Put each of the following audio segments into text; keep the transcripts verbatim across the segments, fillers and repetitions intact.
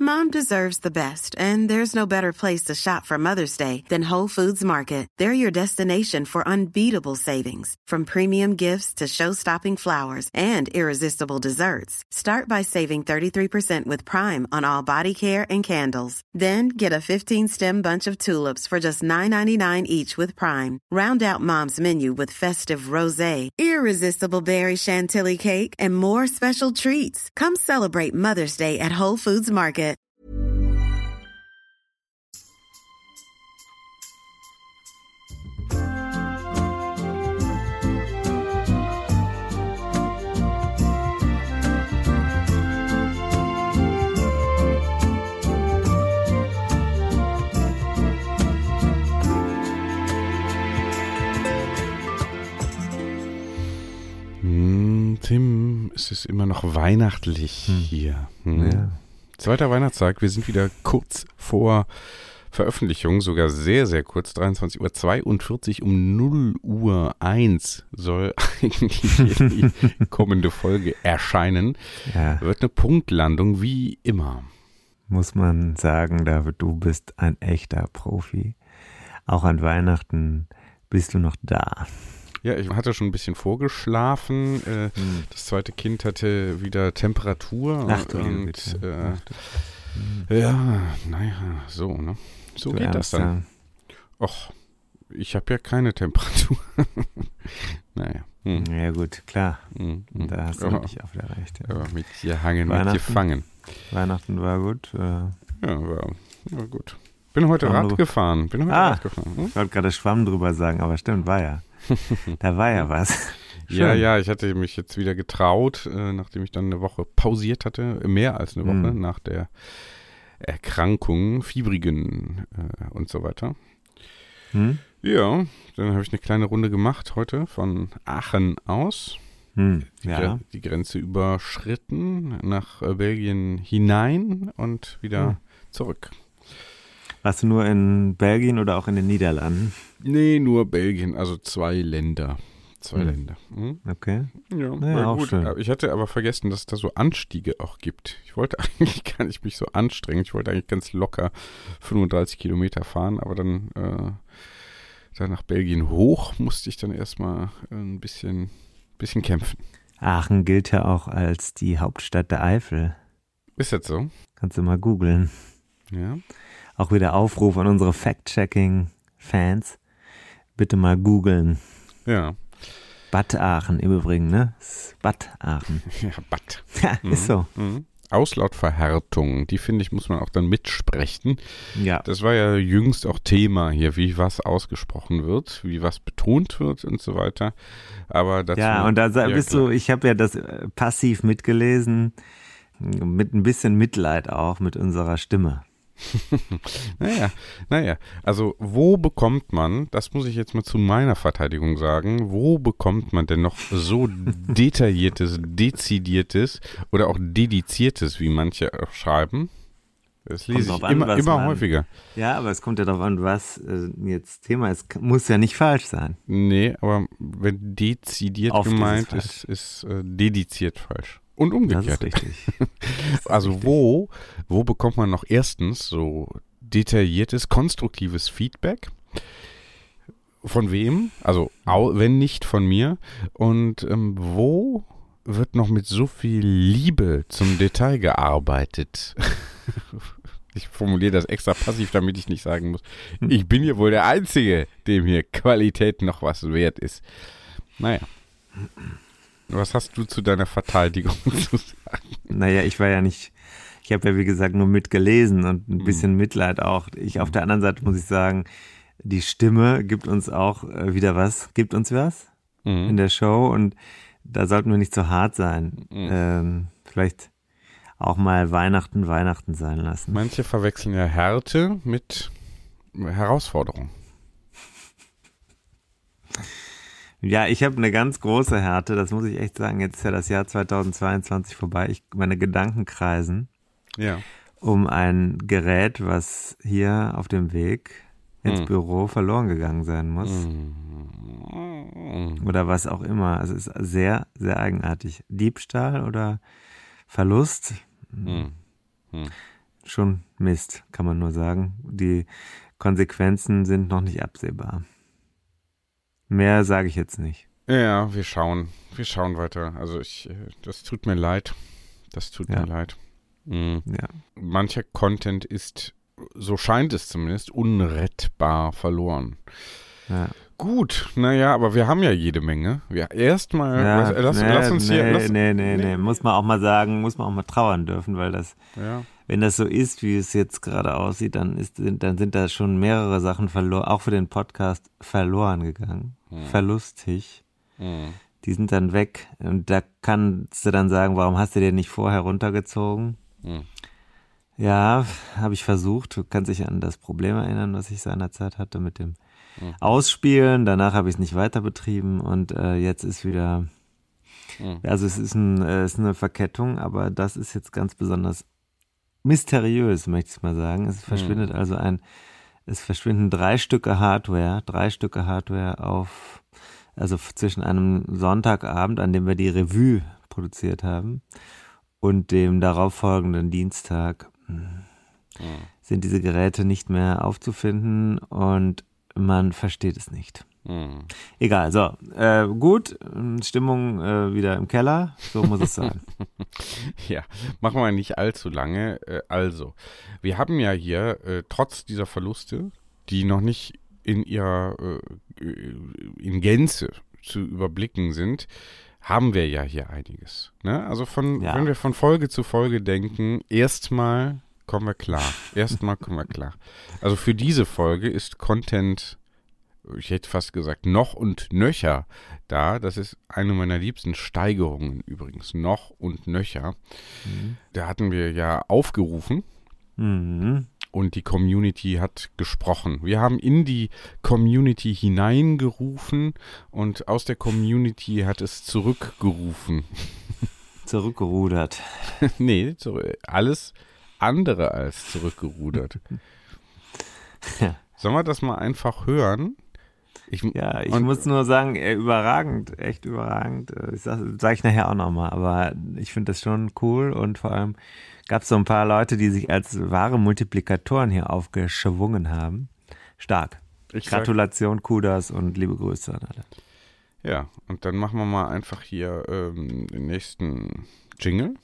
Mom deserves the best, and there's no better place to shop for Mother's Day than Whole Foods Market. They're your destination for unbeatable savings, from premium gifts to show-stopping flowers and irresistible desserts. Start by saving thirty-three percent with Prime on all body care and candles. Then get a fifteen-stem bunch of tulips for just nine ninety-nine each with Prime. Round out Mom's menu with festive rosé, irresistible berry chantilly cake, and more special treats. Come celebrate Mother's Day at Whole Foods Market. Tim, es ist immer noch weihnachtlich hm. hier. Hm. Ja. Zweiter Weihnachtstag, wir sind wieder kurz vor Veröffentlichung, sogar sehr, sehr kurz, dreiundzwanzig Uhr zweiundvierzig, um null Uhr eins soll eigentlich die kommende Folge erscheinen. Ja. Wird eine Punktlandung, wie immer. Muss man sagen, David, du bist ein echter Profi. Auch an Weihnachten bist du noch da. Ja, ich hatte schon ein bisschen vorgeschlafen. Äh, hm. Das zweite Kind hatte wieder Temperatur. Ach du und bitte. Äh, Ach du. Ja, naja, so, ne? So du geht das dann. Och, ich habe ja keine Temperatur. Naja. Hm. Ja gut, klar. Hm, hm. Da hast du aber, wirklich auch wieder recht. Ja. Aber mit dir hangen, mit dir fangen. Weihnachten war gut. Äh, ja, war, war gut. Bin heute Schwamm Rad drüber. gefahren. Bin heute ah, Rad gefahren. Hm? Ich wollte gerade Schwamm drüber sagen, aber stimmt, war ja. Da war ja was. Schön. Ja, ja, ich hatte mich jetzt wieder getraut, äh, nachdem ich dann eine Woche pausiert hatte, mehr als eine Woche, mhm. nach der Erkrankung, Fiebrigen äh, und so weiter. Hm? Ja, dann habe ich eine kleine Runde gemacht heute von Aachen aus. Hm, Die, ja. Gre- die Grenze überschritten, nach äh, Belgien hinein und wieder hm. zurück. Warst du nur in Belgien oder auch in den Niederlanden? Nee, nur Belgien, also zwei Länder. Zwei Hm. Länder. Hm? Okay. Ja, Naja, war auch gut. schön. Ich hatte aber vergessen, dass es da so Anstiege auch gibt. Ich wollte eigentlich gar nicht mich so anstrengen. Ich wollte eigentlich ganz locker fünfunddreißig Kilometer fahren, aber dann, äh, dann nach Belgien hoch musste ich dann erstmal ein bisschen, bisschen kämpfen. Aachen gilt ja auch als die Hauptstadt der Eifel. Ist das so? Kannst du mal googeln. Ja. Auch wieder Aufruf an unsere Fact-Checking-Fans. Bitte mal googeln. Ja. Bad Aachen im Übrigen, ne? Bad Aachen. Ja, Bad. Ja, ist so. Mhm. Auslautverhärtung, die finde ich, muss man auch dann mitsprechen. Ja. Das war ja jüngst auch Thema hier, wie was ausgesprochen wird, wie was betont wird und so weiter. Aber dazu, Ja, und da ja, bist klar. du, ich habe ja das äh, passiv mitgelesen, mit ein bisschen Mitleid auch mit unserer Stimme. Naja, naja, also wo bekommt man, das muss ich jetzt mal zu meiner Verteidigung sagen, wo bekommt man denn noch so detailliertes, dezidiertes oder auch dediziertes, wie manche auch schreiben? Das lese Kommt ich drauf an, immer, was immer man- häufiger. Ja, aber es kommt ja darauf an, was äh, jetzt Thema ist. Muss ja nicht falsch sein. Nee, aber wenn dezidiert Oft ist es gemeint falsch. ist, ist, äh, dediziert falsch. Und Das umgekehrt. ist richtig. Also wo, wo bekommt man noch erstens so detailliertes, konstruktives Feedback? Von wem? Also au, wenn nicht von mir. Und ähm, wo wird noch mit so viel Liebe zum Detail gearbeitet? Ich formuliere das extra passiv, damit ich nicht sagen muss, ich bin hier wohl der Einzige, dem hier Qualität noch was wert ist. Naja. Was hast du zu deiner Verteidigung zu sagen? Naja, ich war ja nicht, ich habe ja wie gesagt nur mitgelesen und ein Mhm. bisschen Mitleid auch. Ich auf der anderen Seite muss ich sagen, die Stimme gibt uns auch äh, wieder was, gibt uns was in Mhm. der Show und da sollten wir nicht zu hart sein. Mhm. Ähm, vielleicht auch mal Weihnachten Weihnachten sein lassen. Manche verwechseln ja Härte mit Herausforderung. Ja, ich habe eine ganz große Härte, das muss ich echt sagen. Jetzt ist ja das Jahr zweitausendzweiundzwanzig vorbei. Ich, meine Gedanken kreisen Ja. um ein Gerät, was hier auf dem Weg ins Hm. Büro verloren gegangen sein muss. Mhm. Oder was auch immer. Also es ist sehr, sehr eigenartig. Diebstahl oder Verlust? Mhm. Mhm. schon Mist, kann man nur sagen. Die Konsequenzen sind noch nicht absehbar. Mehr sage ich jetzt nicht. Ja, wir schauen. Wir schauen weiter. Also ich, das tut mir leid. Das tut ja. mir leid. Mhm. Ja. Mancher Content ist, so scheint es zumindest, unrettbar verloren. Ja. Gut, naja, aber wir haben ja jede Menge. Wir erstmal, ja, lass, nee, lass uns hier. Nee, lass, nee, nee, nee, muss man auch mal sagen, muss man auch mal trauern dürfen, weil das, ja. wenn das so ist, wie es jetzt gerade aussieht, dann ist, dann sind da schon mehrere Sachen verloren, auch für den Podcast verloren gegangen. Hm. Verlustig. Hm. Die sind dann weg und da kannst du dann sagen, warum hast du den nicht vorher runtergezogen? Hm. Ja, habe ich versucht. Du kannst dich an das Problem erinnern, was ich seinerzeit hatte mit dem hm. Ausspielen. Danach habe ich es nicht weiter betrieben und äh, jetzt ist wieder, hm. also es ist, ein, äh, ist eine Verkettung, aber das ist jetzt ganz besonders mysteriös, möchte ich mal sagen. Es verschwindet hm. also ein, es verschwinden drei Stücke Hardware, drei Stücke Hardware auf, also zwischen einem Sonntagabend, an dem wir die Revue produziert haben, und dem darauffolgenden Dienstag hm. sind diese Geräte nicht mehr aufzufinden und man versteht es nicht. Hm. Egal, so, äh, gut, Stimmung äh, wieder im Keller, so muss es sein. Ja, machen wir nicht allzu lange. Äh, also, wir haben ja hier, äh, trotz dieser Verluste, die noch nicht in ihrer, äh, in Gänze zu überblicken sind, haben wir ja hier einiges. Ne? Also von, ja. wenn wir von Folge zu Folge denken, erstmal kommen wir klar. Erstmal kommen wir klar. Also für diese Folge ist Content, ich hätte fast gesagt, noch und nöcher da. Das ist eine meiner liebsten Steigerungen übrigens. Noch und nöcher. Mhm. Da hatten wir ja aufgerufen. Mhm. Und die Community hat gesprochen. Wir haben in die Community hineingerufen und aus der Community hat es zurückgerufen. Zurückgerudert. Nee, zurück, alles andere als zurückgerudert. Ja. Sollen wir das mal einfach hören? Ich, ja, ich muss nur sagen, äh, überragend, echt überragend. Das sage sag ich nachher auch nochmal, aber ich finde das schon cool und vor allem gab es so ein paar Leute, die sich als wahre Multiplikatoren hier aufgeschwungen haben. Stark. Ich Gratulation, sag, Kudos und liebe Grüße an alle. Ja, und dann machen wir mal einfach hier ähm, den nächsten Jingle.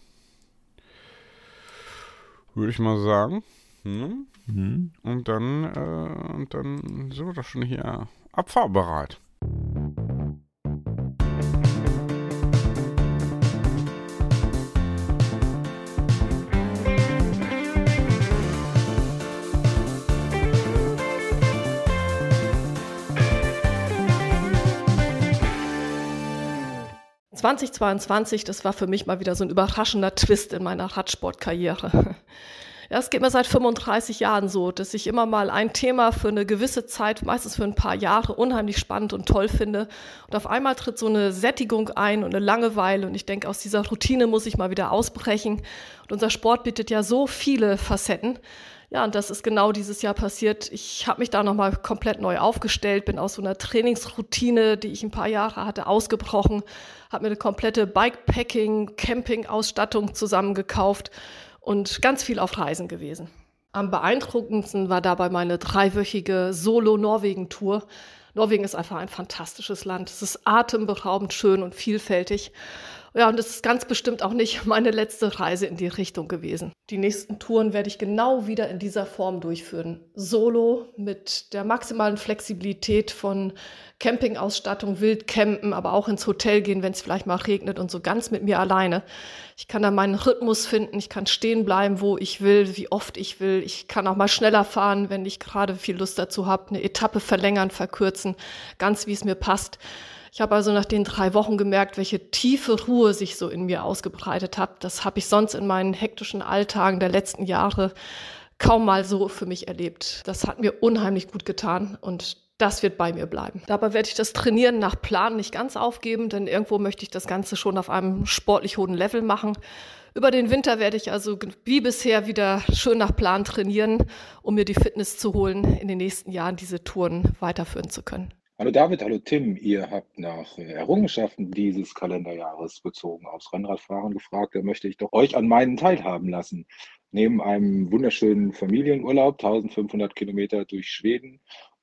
Würde ich mal sagen. Hm? Mhm. Und dann, äh, und dann sind wir doch schon hier abfahrbereit. zweitausendzweiundzwanzig, das war für mich mal wieder so ein überraschender Twist in meiner Radsportkarriere. Ja, es geht mir seit fünfunddreißig Jahren so, dass ich immer mal ein Thema für eine gewisse Zeit, meistens für ein paar Jahre, unheimlich spannend und toll finde. Und auf einmal tritt so eine Sättigung ein und eine Langeweile. Und ich denke, aus dieser Routine muss ich mal wieder ausbrechen. Und unser Sport bietet ja so viele Facetten. Ja, und das ist genau dieses Jahr passiert. Ich habe mich da nochmal komplett neu aufgestellt, bin aus so einer Trainingsroutine, die ich ein paar Jahre hatte, ausgebrochen, habe mir eine komplette Bikepacking, Camping-Ausstattung zusammengekauft und ganz viel auf Reisen gewesen. Am beeindruckendsten war dabei meine dreiwöchige Solo-Norwegen-Tour. Norwegen ist einfach ein fantastisches Land. Es ist atemberaubend schön und vielfältig. Ja, und es ist ganz bestimmt auch nicht meine letzte Reise in die Richtung gewesen. Die nächsten Touren werde ich genau wieder in dieser Form durchführen. Solo mit der maximalen Flexibilität von Campingausstattung, Wildcampen, aber auch ins Hotel gehen, wenn es vielleicht mal regnet und so ganz mit mir alleine. Ich kann da meinen Rhythmus finden, ich kann stehen bleiben, wo ich will, wie oft ich will. Ich kann auch mal schneller fahren, wenn ich gerade viel Lust dazu habe, eine Etappe verlängern, verkürzen, ganz wie es mir passt. Ich habe also nach den drei Wochen gemerkt, welche tiefe Ruhe sich so in mir ausgebreitet hat. Das habe ich sonst in meinen hektischen Alltagen der letzten Jahre kaum mal so für mich erlebt. Das hat mir unheimlich gut getan und das wird bei mir bleiben. Dabei werde ich das Trainieren nach Plan nicht ganz aufgeben, denn irgendwo möchte ich das Ganze schon auf einem sportlich hohen Level machen. Über den Winter werde ich also wie bisher wieder schön nach Plan trainieren, um mir die Fitness zu holen, in den nächsten Jahren diese Touren weiterführen zu können. Hallo David, hallo Tim. Ihr habt nach äh, Errungenschaften dieses Kalenderjahres bezogen aufs Rennradfahren gefragt. Da möchte ich doch euch an meinen teilhaben lassen. Neben einem wunderschönen Familienurlaub, eintausendfünfhundert Kilometer durch Schweden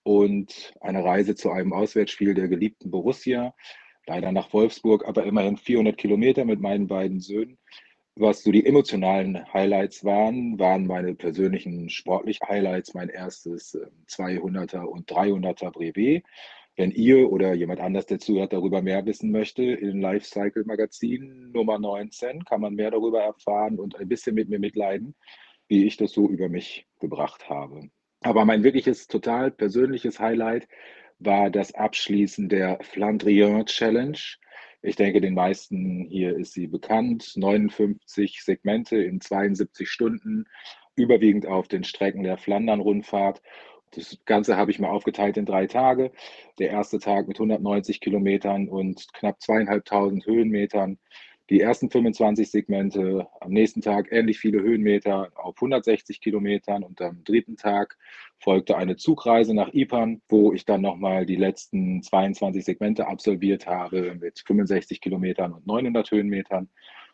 und eine Reise zu einem Auswärtsspiel der geliebten Borussia, leider nach Wolfsburg, aber immerhin vierhundert Kilometer mit meinen beiden Söhnen. Was so die emotionalen Highlights waren, waren meine persönlichen sportlichen Highlights, mein erstes äh, zweihunderter und dreihunderter Brevet. Wenn ihr oder jemand anders, der zuhört, darüber mehr wissen möchte, in Lifecycle Magazin Nummer neunzehn kann man mehr darüber erfahren und ein bisschen mit mir mitleiden, wie ich das so über mich gebracht habe. Aber mein wirkliches, total persönliches Highlight war das Abschließen der Flandrien Challenge. Ich denke, den meisten hier ist sie bekannt. neunundfünfzig Segmente in zweiundsiebzig Stunden, überwiegend auf den Strecken der Flandern-Rundfahrt. Das Ganze habe ich mal aufgeteilt in drei Tage. Der erste Tag mit hundertneunzig Kilometern und knapp zweieinhalbtausend Höhenmetern. Die ersten fünfundzwanzig Segmente, am nächsten Tag ähnlich viele Höhenmeter auf hundertsechzig Kilometern und am dritten Tag folgte eine Zugreise nach Ypern, wo ich dann nochmal die letzten zweiundzwanzig Segmente absolviert habe mit fünfundsechzig Kilometern und neunhundert Höhenmetern.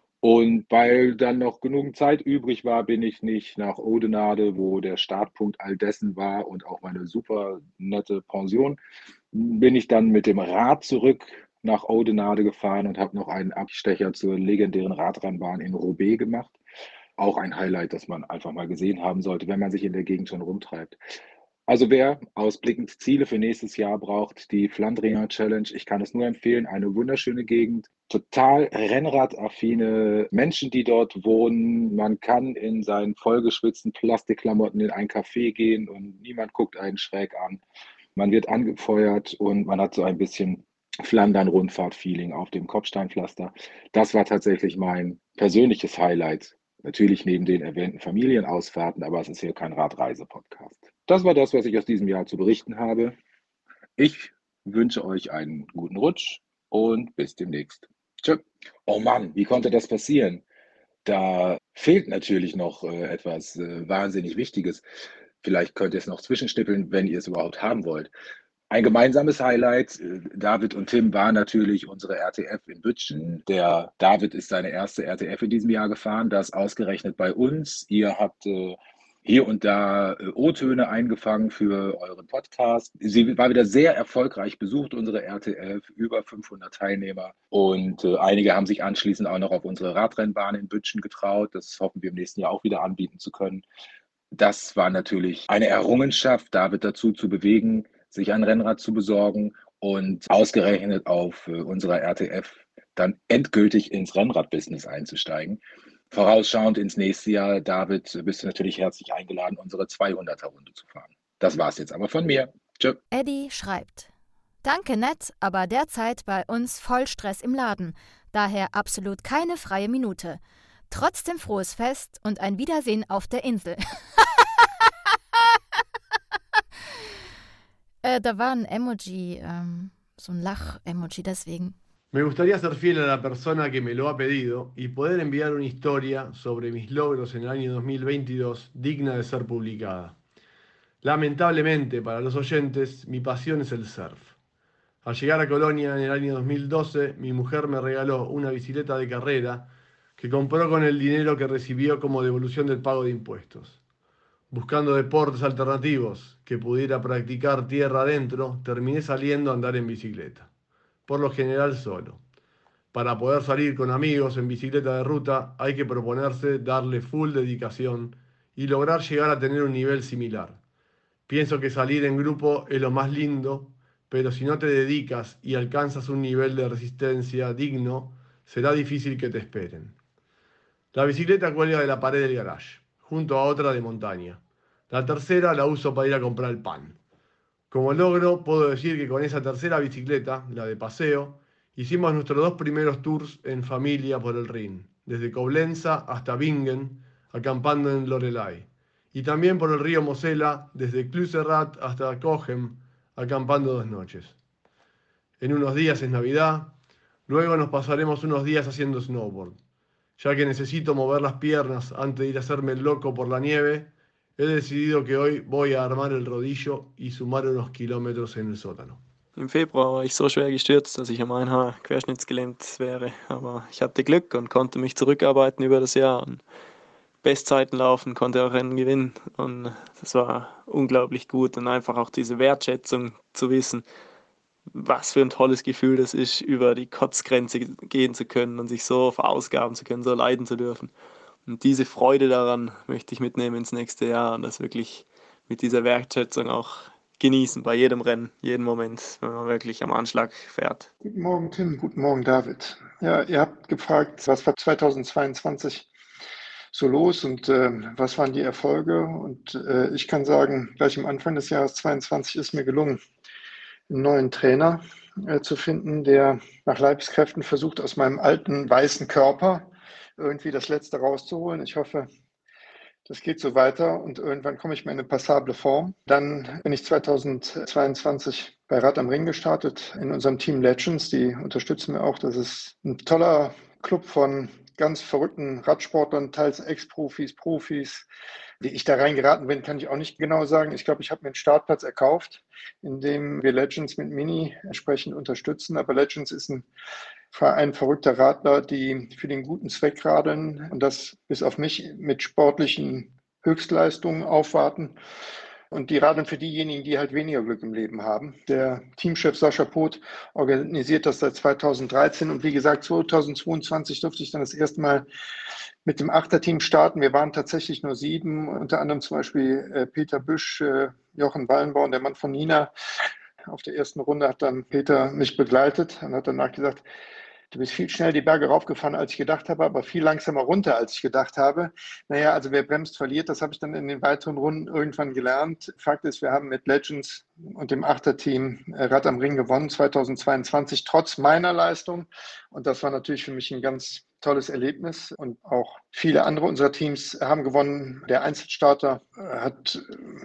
Und weil dann noch genug Zeit übrig war, bin ich nicht nach Oudenaarde, wo der Startpunkt all dessen war und auch meine super nette Pension, bin ich dann mit dem Rad zurück nach Oudenaarde gefahren und habe noch einen Abstecher zur legendären Radrennbahn in Roubaix gemacht. Auch ein Highlight, das man einfach mal gesehen haben sollte, wenn man sich in der Gegend schon rumtreibt. Also wer ausblickend Ziele für nächstes Jahr braucht, die Flandrien Challenge, ich kann es nur empfehlen, eine wunderschöne Gegend, total rennradaffine Menschen, die dort wohnen. Man kann in seinen vollgeschwitzten Plastikklamotten in ein Café gehen und niemand guckt einen schräg an. Man wird angefeuert und man hat so ein bisschen Flandern-Rundfahrt-Feeling auf dem Kopfsteinpflaster. Das war tatsächlich mein persönliches Highlight. Natürlich neben den erwähnten Familienausfahrten, aber es ist hier kein Radreise-Podcast. Das war das, was ich aus diesem Jahr zu berichten habe. Ich wünsche euch einen guten Rutsch und bis demnächst. Tschö. Oh Mann, wie konnte das passieren? Da fehlt natürlich noch äh, etwas äh, wahnsinnig Wichtiges. Vielleicht könnt ihr es noch zwischenstippeln, wenn ihr es überhaupt haben wollt. Ein gemeinsames Highlight, äh, David und Tim, war natürlich unsere R T F in Bütchen. Der David ist seine erste R T F in diesem Jahr gefahren, das ausgerechnet bei uns. Ihr habt äh, hier und da äh, O-Töne eingefangen für euren Podcast. Sie war wieder sehr erfolgreich besucht, unsere R T F, über fünfhundert Teilnehmer. Und äh, einige haben sich anschließend auch noch auf unsere Radrennbahn in Bütchen getraut. Das hoffen wir im nächsten Jahr auch wieder anbieten zu können. Das war natürlich eine Errungenschaft, David dazu zu bewegen, sich ein Rennrad zu besorgen und ausgerechnet auf äh, unserer R T F dann endgültig ins Rennradbusiness einzusteigen. Vorausschauend ins nächste Jahr, David, bist du natürlich herzlich eingeladen, unsere zweihunderter-Runde zu fahren. Das war's jetzt aber von mir. Tschö. Eddie schreibt: Danke nett, aber derzeit bei uns voll Stress im Laden. Daher absolut keine freie Minute. Trotzdem frohes Fest und ein Wiedersehen auf der Insel. äh, da war ein Emoji, ähm, so ein Lach-Emoji, deswegen. Me gustaría ser fiel a la persona que me lo ha pedido y poder enviar una historia sobre mis logros en el año dos mil veintidós digna de ser publicada. Lamentablemente para los oyentes, mi pasión es el surf. Al llegar a Colonia en el año dos mil doce, mi mujer me regaló una bicicleta de carrera que compró con el dinero que recibió como devolución del pago de impuestos. Buscando deportes alternativos que pudiera practicar tierra adentro, terminé saliendo a andar en bicicleta. Por lo general solo. Para poder salir con amigos en bicicleta de ruta hay que proponerse darle full dedicación y lograr llegar a tener un nivel similar. Pienso que salir en grupo es lo más lindo, pero si no te dedicas y alcanzas un nivel de resistencia digno, será difícil que te esperen. La bicicleta cuelga de la pared del garage, junto a otra de montaña. La tercera la uso para ir a comprar el pan. Como logro, puedo decir que con esa tercera bicicleta, la de paseo, hicimos nuestros dos primeros tours en familia por el Rin, desde Coblenza hasta Bingen, acampando en Loreley, y también por el río Mosela, desde Cluserath hasta Cochem, acampando dos noches. En unos días es Navidad, luego nos pasaremos unos días haciendo snowboard. Ya que necesito mover las piernas antes de ir a hacerme el loco por la nieve, he decidido que hoy voy a armar el rodillo y sumar unos kilómetros en el sótano. Im Februar war ich so schwer gestürzt, dass ich um ein Haar querschnittsgelähmt wäre. Aber ich hatte Glück und konnte mich zurückarbeiten über das Jahr und Bestzeiten laufen, konnte auch Rennen gewinnen. Und das war unglaublich gut und einfach auch diese Wertschätzung zu wissen, was für ein tolles Gefühl das ist, über die Kotzgrenze gehen zu können und sich so verausgaben zu können, so leiden zu dürfen. Und diese Freude daran möchte ich mitnehmen ins nächste Jahr und das wirklich mit dieser Wertschätzung auch genießen bei jedem Rennen, jeden Moment, wenn man wirklich am Anschlag fährt. Guten Morgen, Tim. Guten Morgen, David. Ja, ihr habt gefragt, was war zweitausendzweiundzwanzig so los und äh, was waren die Erfolge? Und äh, ich kann sagen, gleich am Anfang des Jahres zweiundzwanzig ist mir gelungen, einen neuen Trainer äh, zu finden, der nach Leibeskräften versucht, aus meinem alten weißen Körper irgendwie das Letzte rauszuholen. Ich hoffe, das geht so weiter und irgendwann komme ich mal in eine passable Form. Dann bin ich zweitausendzweiundzwanzig bei Rad am Ring gestartet in unserem Team Legends. Die unterstützen mir auch. Das ist ein toller Club von ganz verrückten Radsportlern, teils Ex-Profis, Profis. Wie ich da reingeraten bin, kann ich auch nicht genau sagen. Ich glaube, ich habe mir einen Startplatz erkauft, indem wir Legends mit Mini entsprechend unterstützen. Aber Legends ist ein Verein verrückter Radler, die für den guten Zweck radeln und das bis auf mich mit sportlichen Höchstleistungen aufwarten. Und die radeln für diejenigen, die halt weniger Glück im Leben haben. Der Teamchef Sascha Poth organisiert das seit zweitausenddreizehn und wie gesagt, zweitausendzweiundzwanzig durfte ich dann das erste Mal mit dem Achterteam starten. Wir waren tatsächlich nur sieben, unter anderem zum Beispiel äh, Peter Büsch, äh, Jochen Wallenborn, der Mann von Nina. Auf der ersten Runde hat dann Peter mich begleitet und hat danach gesagt, du bist viel schneller die Berge raufgefahren, als ich gedacht habe, aber viel langsamer runter, als ich gedacht habe. Naja, also wer bremst, verliert. Das habe ich dann in den weiteren Runden irgendwann gelernt. Fakt ist, wir haben mit Legends und dem Achterteam Rad am Ring gewonnen, zweitausendzweiundzwanzig, trotz meiner Leistung. Und das war natürlich für mich ein ganz tolles Erlebnis. Und auch viele andere unserer Teams haben gewonnen. Der Einzelstarter hat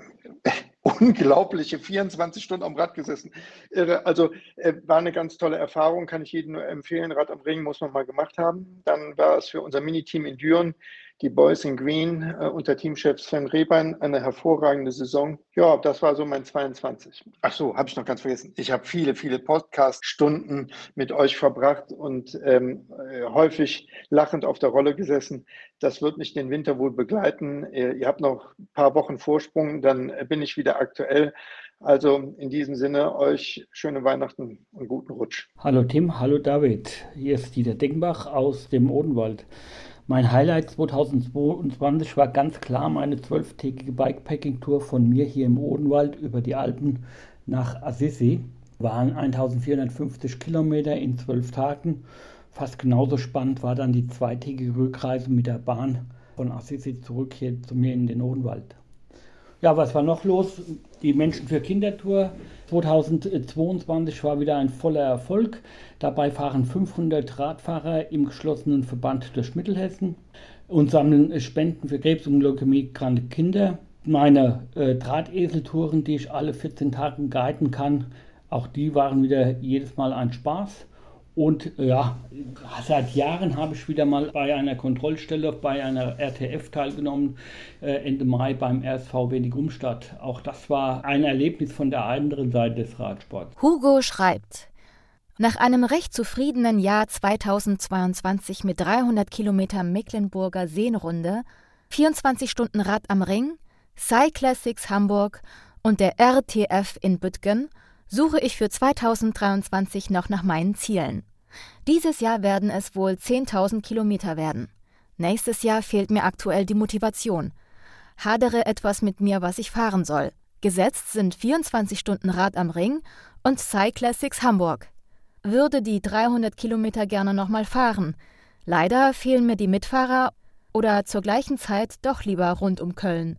unglaubliche vierundzwanzig Stunden am Rad gesessen. Irre. Also äh, war eine ganz tolle Erfahrung, kann ich jedem nur empfehlen. Rad am Ring muss man mal gemacht haben. Dann war es für unser Miniteam in Düren, die Boys in Green äh, unter Teamchef Sven Rehbein, eine hervorragende Saison. Ja, das war so mein zweiundzwanzig. Ach so, habe ich noch ganz vergessen. Ich habe viele, viele Podcast-Stunden mit euch verbracht und ähm, äh, häufig lachend auf der Rolle gesessen. Das wird mich den Winter wohl begleiten. Äh, ihr habt noch ein paar Wochen Vorsprung, dann äh, bin ich wieder aktuell. Also in diesem Sinne euch schöne Weihnachten und guten Rutsch. Hallo Tim, hallo David. Hier ist Dieter Denkbach aus dem Odenwald. Mein Highlight zweitausendzweiundzwanzig war ganz klar meine zwölftägige Bikepacking-Tour von mir hier im Odenwald über die Alpen nach Assisi. Waren eintausendvierhundertfünfzig Kilometer in zwölf Tagen. Fast genauso spannend war dann die zweitägige Rückreise mit der Bahn von Assisi zurück hier zu mir in den Odenwald. Ja, was war noch los? Die Menschen für Kindertour zweitausendzweiundzwanzig war wieder ein voller Erfolg. Dabei fahren fünfhundert Radfahrer im geschlossenen Verband durch Mittelhessen und sammeln Spenden für Krebs- und Leukämie-kranke Kinder. Meine äh, Drahteseltouren, die ich alle vierzehn Tage guiden kann, auch die waren wieder jedes Mal ein Spaß. Und äh, ja, seit Jahren habe ich wieder mal bei einer Kontrollstelle, bei einer R T F teilgenommen, äh, Ende Mai beim R S V Wedigumstadt. Auch das war ein Erlebnis von der anderen Seite des Radsports. Hugo schreibt: Nach einem recht zufriedenen Jahr zweitausendzweiundzwanzig mit dreihundert Kilometer Mecklenburger Seenrunde, vierundzwanzig Stunden Rad am Ring, Cyclassics Hamburg und der R T F in Büttgen suche ich für zweitausenddreiundzwanzig noch nach meinen Zielen. Dieses Jahr werden es wohl zehntausend Kilometer werden. Nächstes Jahr fehlt mir aktuell die Motivation. Hadere etwas mit mir, was ich fahren soll. Gesetzt sind vierundzwanzig Stunden Rad am Ring und Cyclassics Hamburg. Würde die dreihundert Kilometer gerne nochmal fahren. Leider fehlen mir die Mitfahrer oder zur gleichen Zeit doch lieber rund um Köln.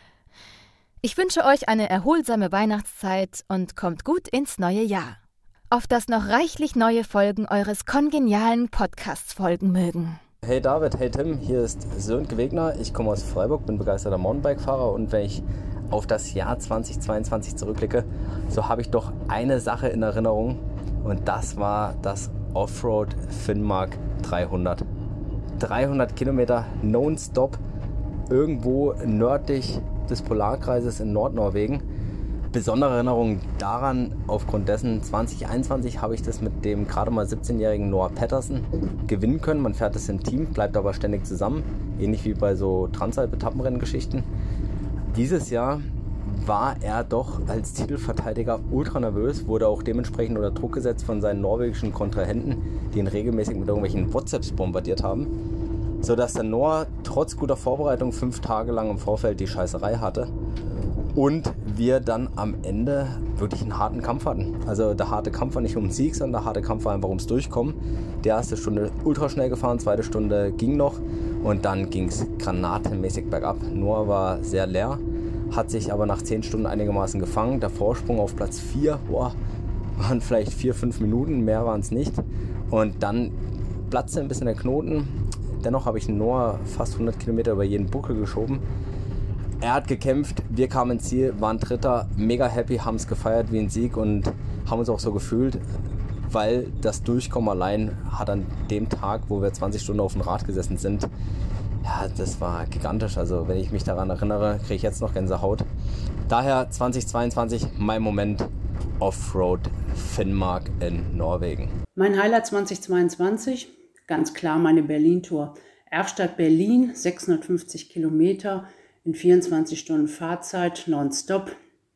Ich wünsche euch eine erholsame Weihnachtszeit und kommt gut ins neue Jahr. Auf dass noch reichlich neue Folgen eures kongenialen Podcasts folgen mögen. Hey David, hey Tim, hier ist Sönke Wegner. Ich komme aus Freiburg, bin begeisterter Mountainbike-Fahrer und wenn ich auf das Jahr zweitausendzweiundzwanzig zurückblicke, so habe ich doch eine Sache in Erinnerung und das war das Offroad Finnmark dreihundert. dreihundert Kilometer nonstop irgendwo nördlich des Polarkreises in Nordnorwegen besondere Erinnerung daran, aufgrund dessen zwanzig einundzwanzig habe ich das mit dem gerade mal siebzehnjährigen Noah Patterson gewinnen können. Man fährt das im Team, bleibt aber ständig zusammen, ähnlich wie bei so Transalp-Etappenrennen-Geschichten. Dieses Jahr war er doch als Titelverteidiger ultra nervös, wurde auch dementsprechend unter Druck gesetzt von seinen norwegischen Kontrahenten, die ihn regelmäßig mit irgendwelchen WhatsApps bombardiert haben, sodass der Noah trotz guter Vorbereitung fünf Tage lang im Vorfeld die Scheißerei hatte und wir dann am Ende wirklich einen harten Kampf hatten. Also der harte Kampf war nicht um den Sieg, sondern der harte Kampf war einfach ums Durchkommen. Die erste Stunde ultra schnell gefahren, zweite Stunde ging noch und dann ging es granatenmäßig bergab. Noah war sehr leer, hat sich aber nach zehn Stunden einigermaßen gefangen. Der Vorsprung auf Platz vier, boah, waren vielleicht vier, fünf Minuten, mehr waren es nicht. Und dann platzte ein bisschen der Knoten. Dennoch habe ich Noah fast hundert Kilometer über jeden Buckel geschoben. Er hat gekämpft, wir kamen ins Ziel, waren Dritter, mega happy, haben es gefeiert wie ein Sieg und haben uns auch so gefühlt, weil das Durchkommen allein hat an dem Tag, wo wir zwanzig Stunden auf dem Rad gesessen sind, ja, das war gigantisch. Also wenn ich mich daran erinnere, kriege ich jetzt noch Gänsehaut. Daher zwanzig zweiundzwanzig mein Moment Offroad Finnmark in Norwegen. Mein Highlight zwanzig zweiundzwanzig, ganz klar meine Berlin-Tour. Erftstadt-Berlin, sechshundertfünfzig Kilometer in vierundzwanzig Stunden Fahrzeit, nonstop.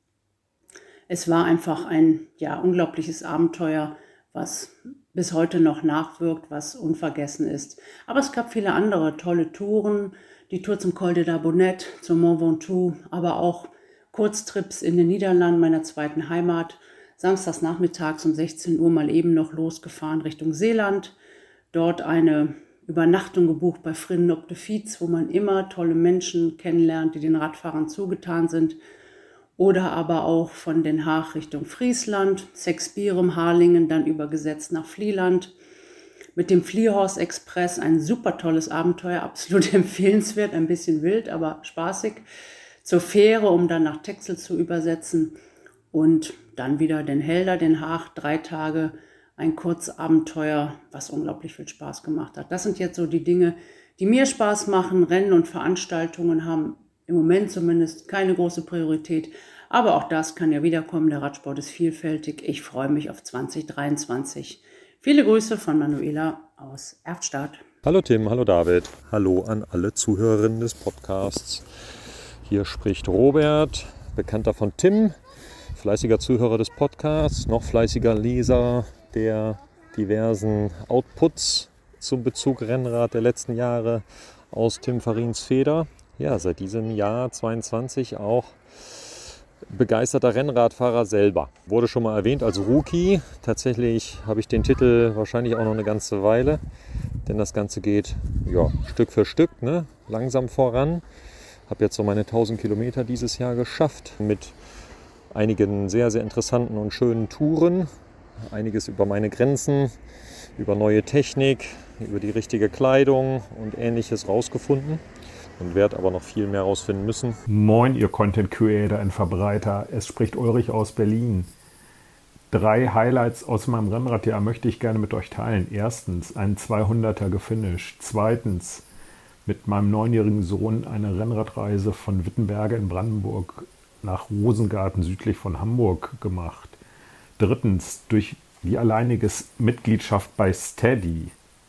Es war einfach ein ja, unglaubliches Abenteuer, was bis heute noch nachwirkt, was unvergessen ist. Aber es gab viele andere tolle Touren, die Tour zum Col de la Bonette, zum Mont Ventoux, aber auch Kurztrips in den Niederlanden, meiner zweiten Heimat. Samstags nachmittags um sechzehn Uhr mal eben noch losgefahren Richtung Seeland. Dort eine Übernachtung gebucht bei Vrienden op de Fiets, wo man immer tolle Menschen kennenlernt, die den Radfahrern zugetan sind. Oder aber auch von Den Haag Richtung Friesland, Sexbierum, Harlingen, dann übergesetzt nach Vlieland. Mit dem Vliehorst Express ein super tolles Abenteuer, absolut empfehlenswert, ein bisschen wild, aber spaßig. Zur Fähre, um dann nach Texel zu übersetzen. Und dann wieder den Helder, Den Haag, drei Tage, ein Kurzabenteuer, was unglaublich viel Spaß gemacht hat. Das sind jetzt so die Dinge, die mir Spaß machen. Rennen und Veranstaltungen haben im Moment zumindest keine große Priorität. Aber auch das kann ja wiederkommen. Der Radsport ist vielfältig. Ich freue mich auf zwanzig dreiundzwanzig. Viele Grüße von Manuela aus Erftstadt. Hallo Tim, hallo David. Hallo an alle Zuhörerinnen des Podcasts. Hier spricht Robert, Bekannter von Tim, fleißiger Zuhörer des Podcasts, noch fleißiger Leser der diversen Outputs zum Bezug Rennrad der letzten Jahre aus Tim Farins Feder. Ja, seit diesem Jahr zweiundzwanzig auch begeisterter Rennradfahrer selber. Wurde schon mal erwähnt als Rookie. Tatsächlich habe ich den Titel wahrscheinlich auch noch eine ganze Weile, denn das Ganze geht ja, Stück für Stück, ne? Langsam voran. Habe jetzt so meine tausend Kilometer dieses Jahr geschafft mit einigen sehr, sehr interessanten und schönen Touren. Einiges über meine Grenzen, über neue Technik, über die richtige Kleidung und Ähnliches rausgefunden. Und werde aber noch viel mehr rausfinden müssen. Moin, ihr Content Creator und Verbreiter. Es spricht Ulrich aus Berlin. Drei Highlights aus meinem Rennradjahr möchte ich gerne mit euch teilen. Erstens, einen zweihunderter gefinisht. Zweitens, mit meinem neunjährigen Sohn eine Rennradreise von Wittenberge in Brandenburg nach Rosengarten südlich von Hamburg gemacht. Drittens, durch die alleinige Mitgliedschaft bei Steady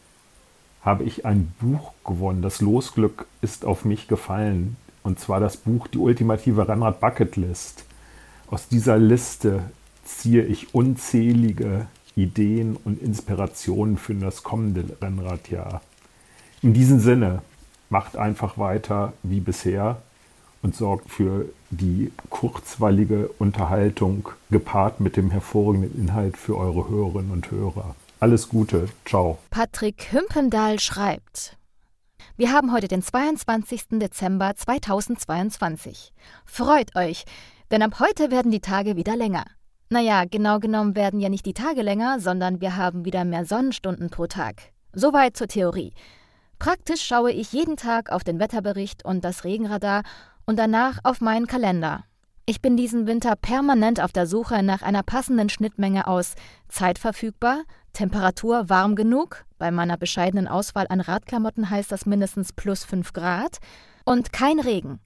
habe ich ein Buch gewonnen. Das Losglück ist auf mich gefallen. Und zwar das Buch Die ultimative Rennrad-Bucketlist. Aus dieser Liste ziehe ich unzählige Ideen und Inspirationen für das kommende Rennradjahr. In diesem Sinne, macht einfach weiter wie bisher und sorgt für die kurzweilige Unterhaltung gepaart mit dem hervorragenden Inhalt für eure Hörerinnen und Hörer. Alles Gute, ciao. Patrick Hümpendahl schreibt: Wir haben heute den zweiundzwanzigsten Dezember zweitausendzweiundzwanzig. Freut euch, denn ab heute werden die Tage wieder länger. Naja, genau genommen werden ja nicht die Tage länger, sondern wir haben wieder mehr Sonnenstunden pro Tag. Soweit zur Theorie. Praktisch schaue ich jeden Tag auf den Wetterbericht und das Regenradar und danach auf meinen Kalender. Ich bin diesen Winter permanent auf der Suche nach einer passenden Schnittmenge aus Zeit verfügbar, Temperatur warm genug, bei meiner bescheidenen Auswahl an Radklamotten heißt das mindestens plus fünf Grad, und kein Regen.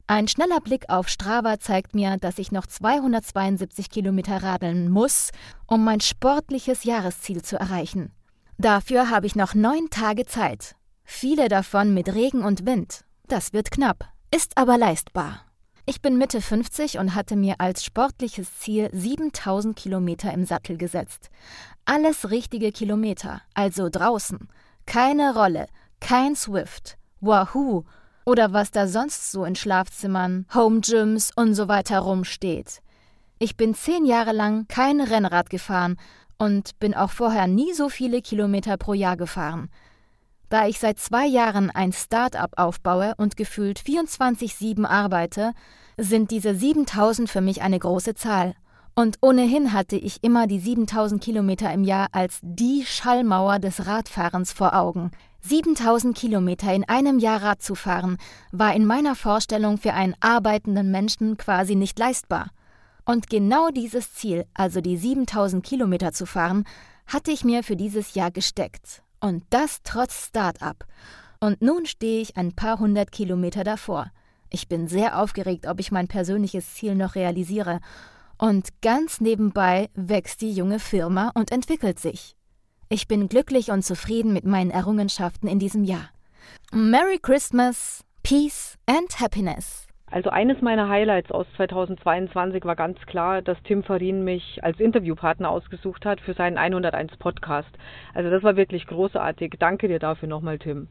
Ein schneller Blick auf Strava zeigt mir, dass ich noch zweihundertzweiundsiebzig Kilometer radeln muss, um mein sportliches Jahresziel zu erreichen. Dafür habe ich noch neun Tage Zeit. Viele davon mit Regen und Wind. Das wird knapp, ist aber leistbar. Ich bin Mitte fünfzig und hatte mir als sportliches Ziel siebentausend Kilometer im Sattel gesetzt. Alles richtige Kilometer, also draußen. Keine Rolle, kein Swift, Wahoo oder was da sonst so in Schlafzimmern, Homegyms und so weiter rumsteht. Ich bin zehn Jahre lang kein Rennrad gefahren und bin auch vorher nie so viele Kilometer pro Jahr gefahren. Da ich seit zwei Jahren ein Start-up aufbaue und gefühlt vierundzwanzig sieben arbeite, sind diese siebentausend für mich eine große Zahl. Und ohnehin hatte ich immer die siebentausend Kilometer im Jahr als die Schallmauer des Radfahrens vor Augen. siebentausend Kilometer in einem Jahr Rad zu fahren, war in meiner Vorstellung für einen arbeitenden Menschen quasi nicht leistbar. Und genau dieses Ziel, also die siebentausend Kilometer zu fahren, hatte ich mir für dieses Jahr gesteckt. Und das trotz Start-up. Und nun stehe ich ein paar hundert Kilometer davor. Ich bin sehr aufgeregt, ob ich mein persönliches Ziel noch realisiere. Und ganz nebenbei wächst die junge Firma und entwickelt sich. Ich bin glücklich und zufrieden mit meinen Errungenschaften in diesem Jahr. Merry Christmas, Peace and Happiness. Also eines meiner Highlights aus zweitausendzweiundzwanzig war ganz klar, dass Tim Farin mich als Interviewpartner ausgesucht hat für seinen hunderteins Podcast. Also das war wirklich großartig. Danke dir dafür nochmal, Tim.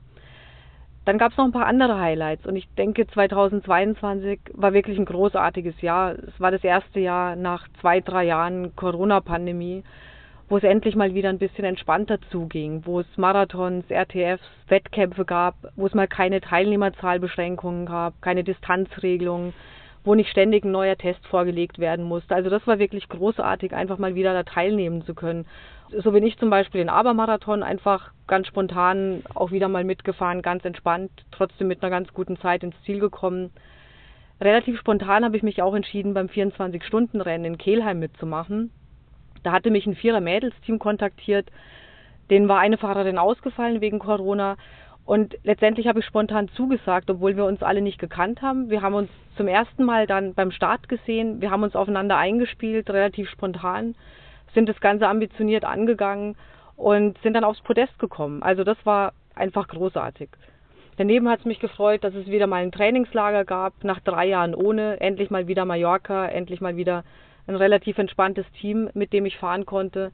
Dann gab es noch ein paar andere Highlights und ich denke, zweitausendzweiundzwanzig war wirklich ein großartiges Jahr. Es war das erste Jahr nach zwei, drei Jahren Corona-Pandemie, wo es endlich mal wieder ein bisschen entspannter zuging, wo es Marathons, R T Fs, Wettkämpfe gab, wo es mal keine Teilnehmerzahlbeschränkungen gab, keine Distanzregelungen, wo nicht ständig ein neuer Test vorgelegt werden musste. Also das war wirklich großartig, einfach mal wieder da teilnehmen zu können. So bin ich zum Beispiel den Abermarathon einfach ganz spontan auch wieder mal mitgefahren, ganz entspannt, trotzdem mit einer ganz guten Zeit ins Ziel gekommen. Relativ spontan habe ich mich auch entschieden, beim vierundzwanzig-Stunden-Rennen in Kelheim mitzumachen. Da hatte mich ein Vierer-Mädels-Team kontaktiert, denen war eine Fahrerin ausgefallen wegen Corona und letztendlich habe ich spontan zugesagt, obwohl wir uns alle nicht gekannt haben. Wir haben uns zum ersten Mal dann beim Start gesehen, wir haben uns aufeinander eingespielt, relativ spontan, sind das Ganze ambitioniert angegangen und sind dann aufs Podest gekommen. Also das war einfach großartig. Daneben hat es mich gefreut, dass es wieder mal ein Trainingslager gab, nach drei Jahren ohne, endlich mal wieder Mallorca, endlich mal wieder ein relativ entspanntes Team, mit dem ich fahren konnte.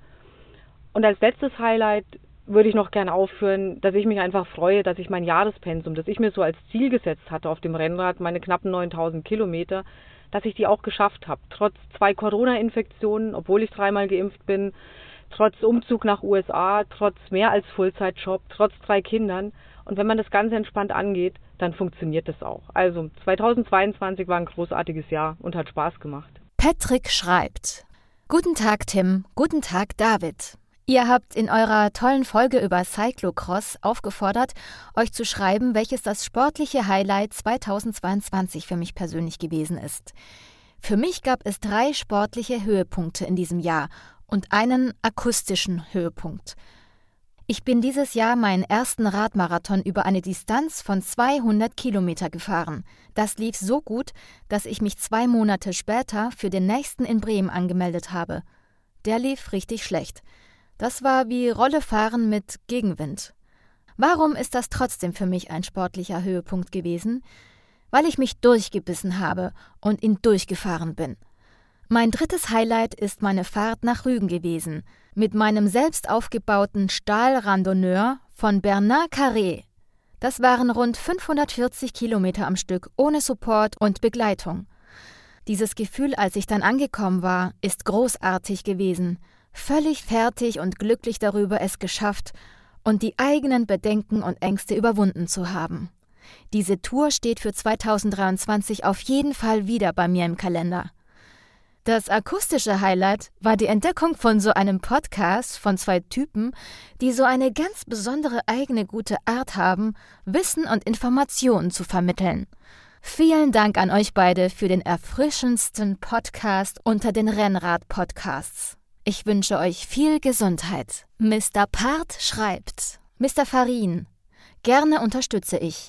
Und als letztes Highlight würde ich noch gerne aufführen, dass ich mich einfach freue, dass ich mein Jahrespensum, das ich mir so als Ziel gesetzt hatte auf dem Rennrad, meine knappen neuntausend Kilometer, dass ich die auch geschafft habe. Trotz zwei Corona-Infektionen, obwohl ich dreimal geimpft bin, trotz Umzug nach U S A, trotz mehr als Fullzeitjob, trotz drei Kindern. Und wenn man das Ganze entspannt angeht, dann funktioniert das auch. Also zweitausendzweiundzwanzig war ein großartiges Jahr und hat Spaß gemacht. Patrick schreibt: Guten Tag, Tim. Guten Tag, David. Ihr habt in eurer tollen Folge über Cyclocross aufgefordert, euch zu schreiben, welches das sportliche Highlight zweitausendzweiundzwanzig für mich persönlich gewesen ist. Für mich gab es drei sportliche Höhepunkte in diesem Jahr und einen akustischen Höhepunkt. Ich bin dieses Jahr meinen ersten Radmarathon über eine Distanz von zweihundert Kilometer gefahren. Das lief so gut, dass ich mich zwei Monate später für den nächsten in Bremen angemeldet habe. Der lief richtig schlecht. Das war wie Rollefahren mit Gegenwind. Warum ist das trotzdem für mich ein sportlicher Höhepunkt gewesen? Weil ich mich durchgebissen habe und ihn durchgefahren bin. Mein drittes Highlight ist meine Fahrt nach Rügen gewesen, mit meinem selbst aufgebauten Stahlrandonneur von Bernard Carré. Das waren rund fünfhundertvierzig Kilometer am Stück, ohne Support und Begleitung. Dieses Gefühl, als ich dann angekommen war, ist großartig gewesen. Völlig fertig und glücklich darüber, es geschafft und die eigenen Bedenken und Ängste überwunden zu haben. Diese Tour steht für zweitausenddreiundzwanzig auf jeden Fall wieder bei mir im Kalender. Das akustische Highlight war die Entdeckung von so einem Podcast von zwei Typen, die so eine ganz besondere eigene gute Art haben, Wissen und Informationen zu vermitteln. Vielen Dank an euch beide für den erfrischendsten Podcast unter den Rennrad-Podcasts. Ich wünsche euch viel Gesundheit. Mister Part schreibt: Mister Farin, gerne unterstütze ich.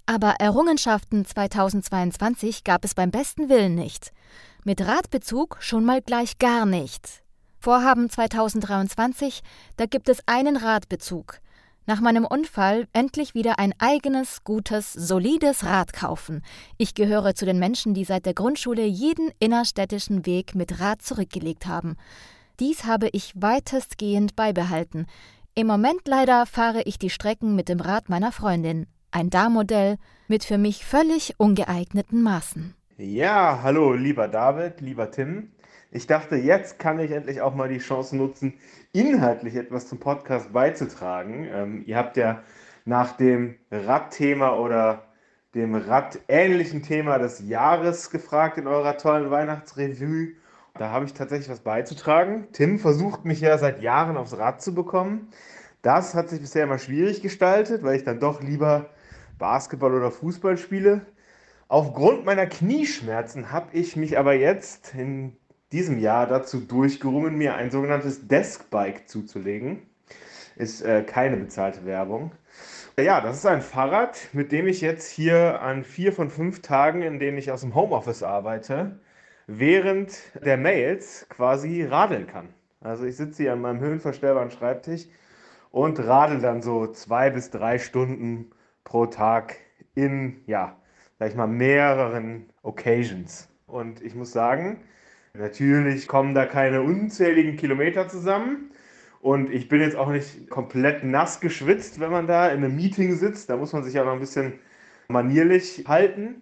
Aber Errungenschaften zweitausendzweiundzwanzig gab es beim besten Willen nicht. Mit Radbezug schon mal gleich gar nicht. Vorhaben zweitausenddreiundzwanzig, da gibt es einen Radbezug. Nach meinem Unfall endlich wieder ein eigenes, gutes, solides Rad kaufen. Ich gehöre zu den Menschen, die seit der Grundschule jeden innerstädtischen Weg mit Rad zurückgelegt haben. Dies habe ich weitestgehend beibehalten. Im Moment leider fahre ich die Strecken mit dem Rad meiner Freundin. Ein Dar-Modell mit für mich völlig ungeeigneten Maßen. Ja, hallo, lieber David, lieber Tim. Ich dachte, jetzt kann ich endlich auch mal die Chance nutzen, inhaltlich etwas zum Podcast beizutragen. Ähm, ihr habt ja nach dem Radthema oder dem radähnlichen Thema des Jahres gefragt in eurer tollen Weihnachtsrevue. Da habe ich tatsächlich was beizutragen. Tim versucht mich ja seit Jahren aufs Rad zu bekommen. Das hat sich bisher immer schwierig gestaltet, weil ich dann doch lieber Basketball oder Fußball spiele. Aufgrund meiner Knieschmerzen habe ich mich aber jetzt in diesem Jahr dazu durchgerungen, mir ein sogenanntes Deskbike zuzulegen. Ist äh, keine bezahlte Werbung. Ja, das ist ein Fahrrad, mit dem ich jetzt hier an vier von fünf Tagen, in denen ich aus dem Homeoffice arbeite, während der Mails quasi radeln kann. Also ich sitze hier an meinem höhenverstellbaren Schreibtisch und radel dann so zwei bis drei Stunden pro Tag in, ja, sag ich mal, mehreren Occasions. Und ich muss sagen, natürlich kommen da keine unzähligen Kilometer zusammen. Und ich bin jetzt auch nicht komplett nass geschwitzt, wenn man da in einem Meeting sitzt. Da muss man sich ja noch ein bisschen manierlich halten.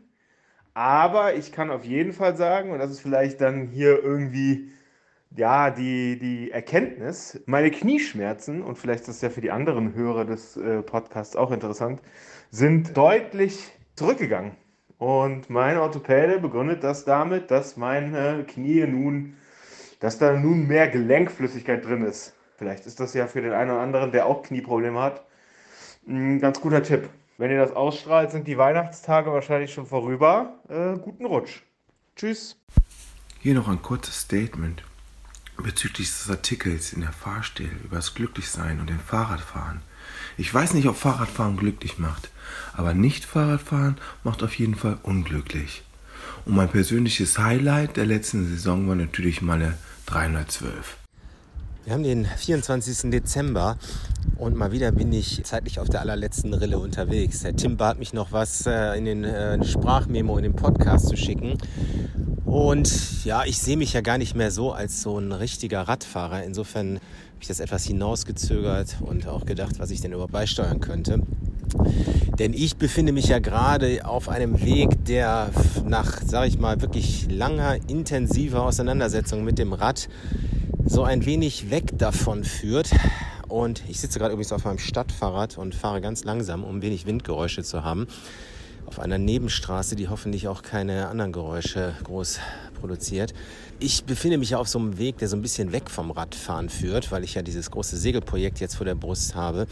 Aber ich kann auf jeden Fall sagen, und das ist vielleicht dann hier irgendwie ja, die, die Erkenntnis, meine Knieschmerzen, und vielleicht ist das ja für die anderen Hörer des äh, Podcasts auch interessant, sind deutlich zurückgegangen. Und mein Orthopäde begründet das damit, dass meine Knie nun, dass da nun mehr Gelenkflüssigkeit drin ist. Vielleicht ist das ja für den einen oder anderen, der auch Knieprobleme hat, ein ganz guter Tipp. Wenn ihr das ausstrahlt, sind die Weihnachtstage wahrscheinlich schon vorüber. Äh, guten Rutsch. Tschüss. Hier noch ein kurzes Statement bezüglich des Artikels in der Fahrstil über das Glücklichsein und den Fahrradfahren. Ich weiß nicht, ob Fahrradfahren glücklich macht, aber nicht Fahrradfahren macht auf jeden Fall unglücklich. Und mein persönliches Highlight der letzten Saison war natürlich meine dreihundertzwölf. Wir haben den vierundzwanzigsten Dezember und mal wieder bin ich zeitlich auf der allerletzten Rille unterwegs. Der Tim bat mich noch was äh, in den äh, Sprachmemo, in den Podcast zu schicken. Und ja, ich sehe mich ja gar nicht mehr so als so ein richtiger Radfahrer. Insofern habe ich das etwas hinausgezögert und auch gedacht, was ich denn überhaupt beisteuern könnte. Denn ich befinde mich ja gerade auf einem Weg, der nach, sage ich mal, wirklich langer, intensiver Auseinandersetzung mit dem Rad so ein wenig weg davon führt. Und ich sitze gerade übrigens auf meinem Stadtfahrrad und fahre ganz langsam, um wenig Windgeräusche zu haben. Auf einer Nebenstraße, die hoffentlich auch keine anderen Geräusche groß produziert. Ich befinde mich ja auf so einem Weg, der so ein bisschen weg vom Radfahren führt, weil ich ja dieses große Segelprojekt jetzt vor der Brust habe.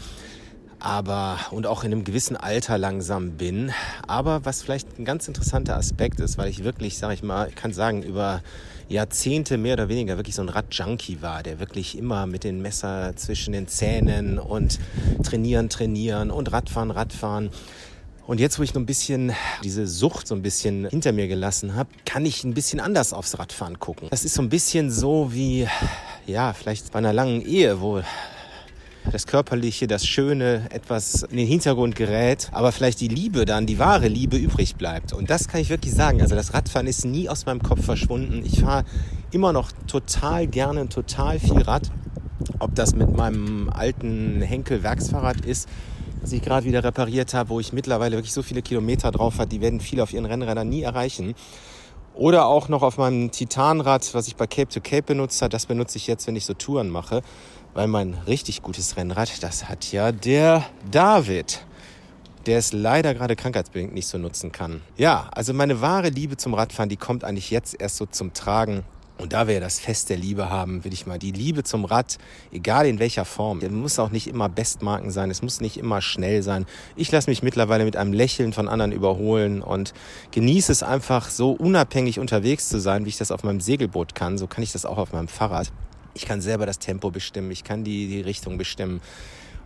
Aber und auch in einem gewissen Alter langsam bin. Aber was vielleicht ein ganz interessanter Aspekt ist, weil ich wirklich, sage ich mal, ich kann sagen, über Jahrzehnte mehr oder weniger wirklich so ein Radjunkie war, der wirklich immer mit dem Messer zwischen den Zähnen und trainieren, trainieren und Radfahren, Radfahren. Und jetzt, wo ich noch ein bisschen diese Sucht so ein bisschen hinter mir gelassen habe, kann ich ein bisschen anders aufs Radfahren gucken. Das ist so ein bisschen so wie, ja, vielleicht bei einer langen Ehe, wo das Körperliche, das Schöne etwas in den Hintergrund gerät, aber vielleicht die Liebe dann, die wahre Liebe übrig bleibt. Und das kann ich wirklich sagen. Also das Radfahren ist nie aus meinem Kopf verschwunden. Ich fahre immer noch total gerne, total viel Rad. Ob das mit meinem alten Henkel-Werksfahrrad ist, das ich gerade wieder repariert habe, wo ich mittlerweile wirklich so viele Kilometer drauf habe, die werden viele auf ihren Rennrädern nie erreichen. Oder auch noch auf meinem Titanrad, was ich bei Cape to Cape benutzt habe. Das benutze ich jetzt, wenn ich so Touren mache. Weil mein richtig gutes Rennrad, das hat ja der David, der es leider gerade krankheitsbedingt nicht so nutzen kann. Ja, also meine wahre Liebe zum Radfahren, die kommt eigentlich jetzt erst so zum Tragen. Und da wir das Fest der Liebe haben, will ich mal die Liebe zum Rad, egal in welcher Form. Es muss auch nicht immer Bestmarken sein, es muss nicht immer schnell sein. Ich lasse mich mittlerweile mit einem Lächeln von anderen überholen und genieße es einfach so unabhängig unterwegs zu sein, wie ich das auf meinem Segelboot kann. So kann ich das auch auf meinem Fahrrad. Ich kann selber das Tempo bestimmen, ich kann die, die Richtung bestimmen.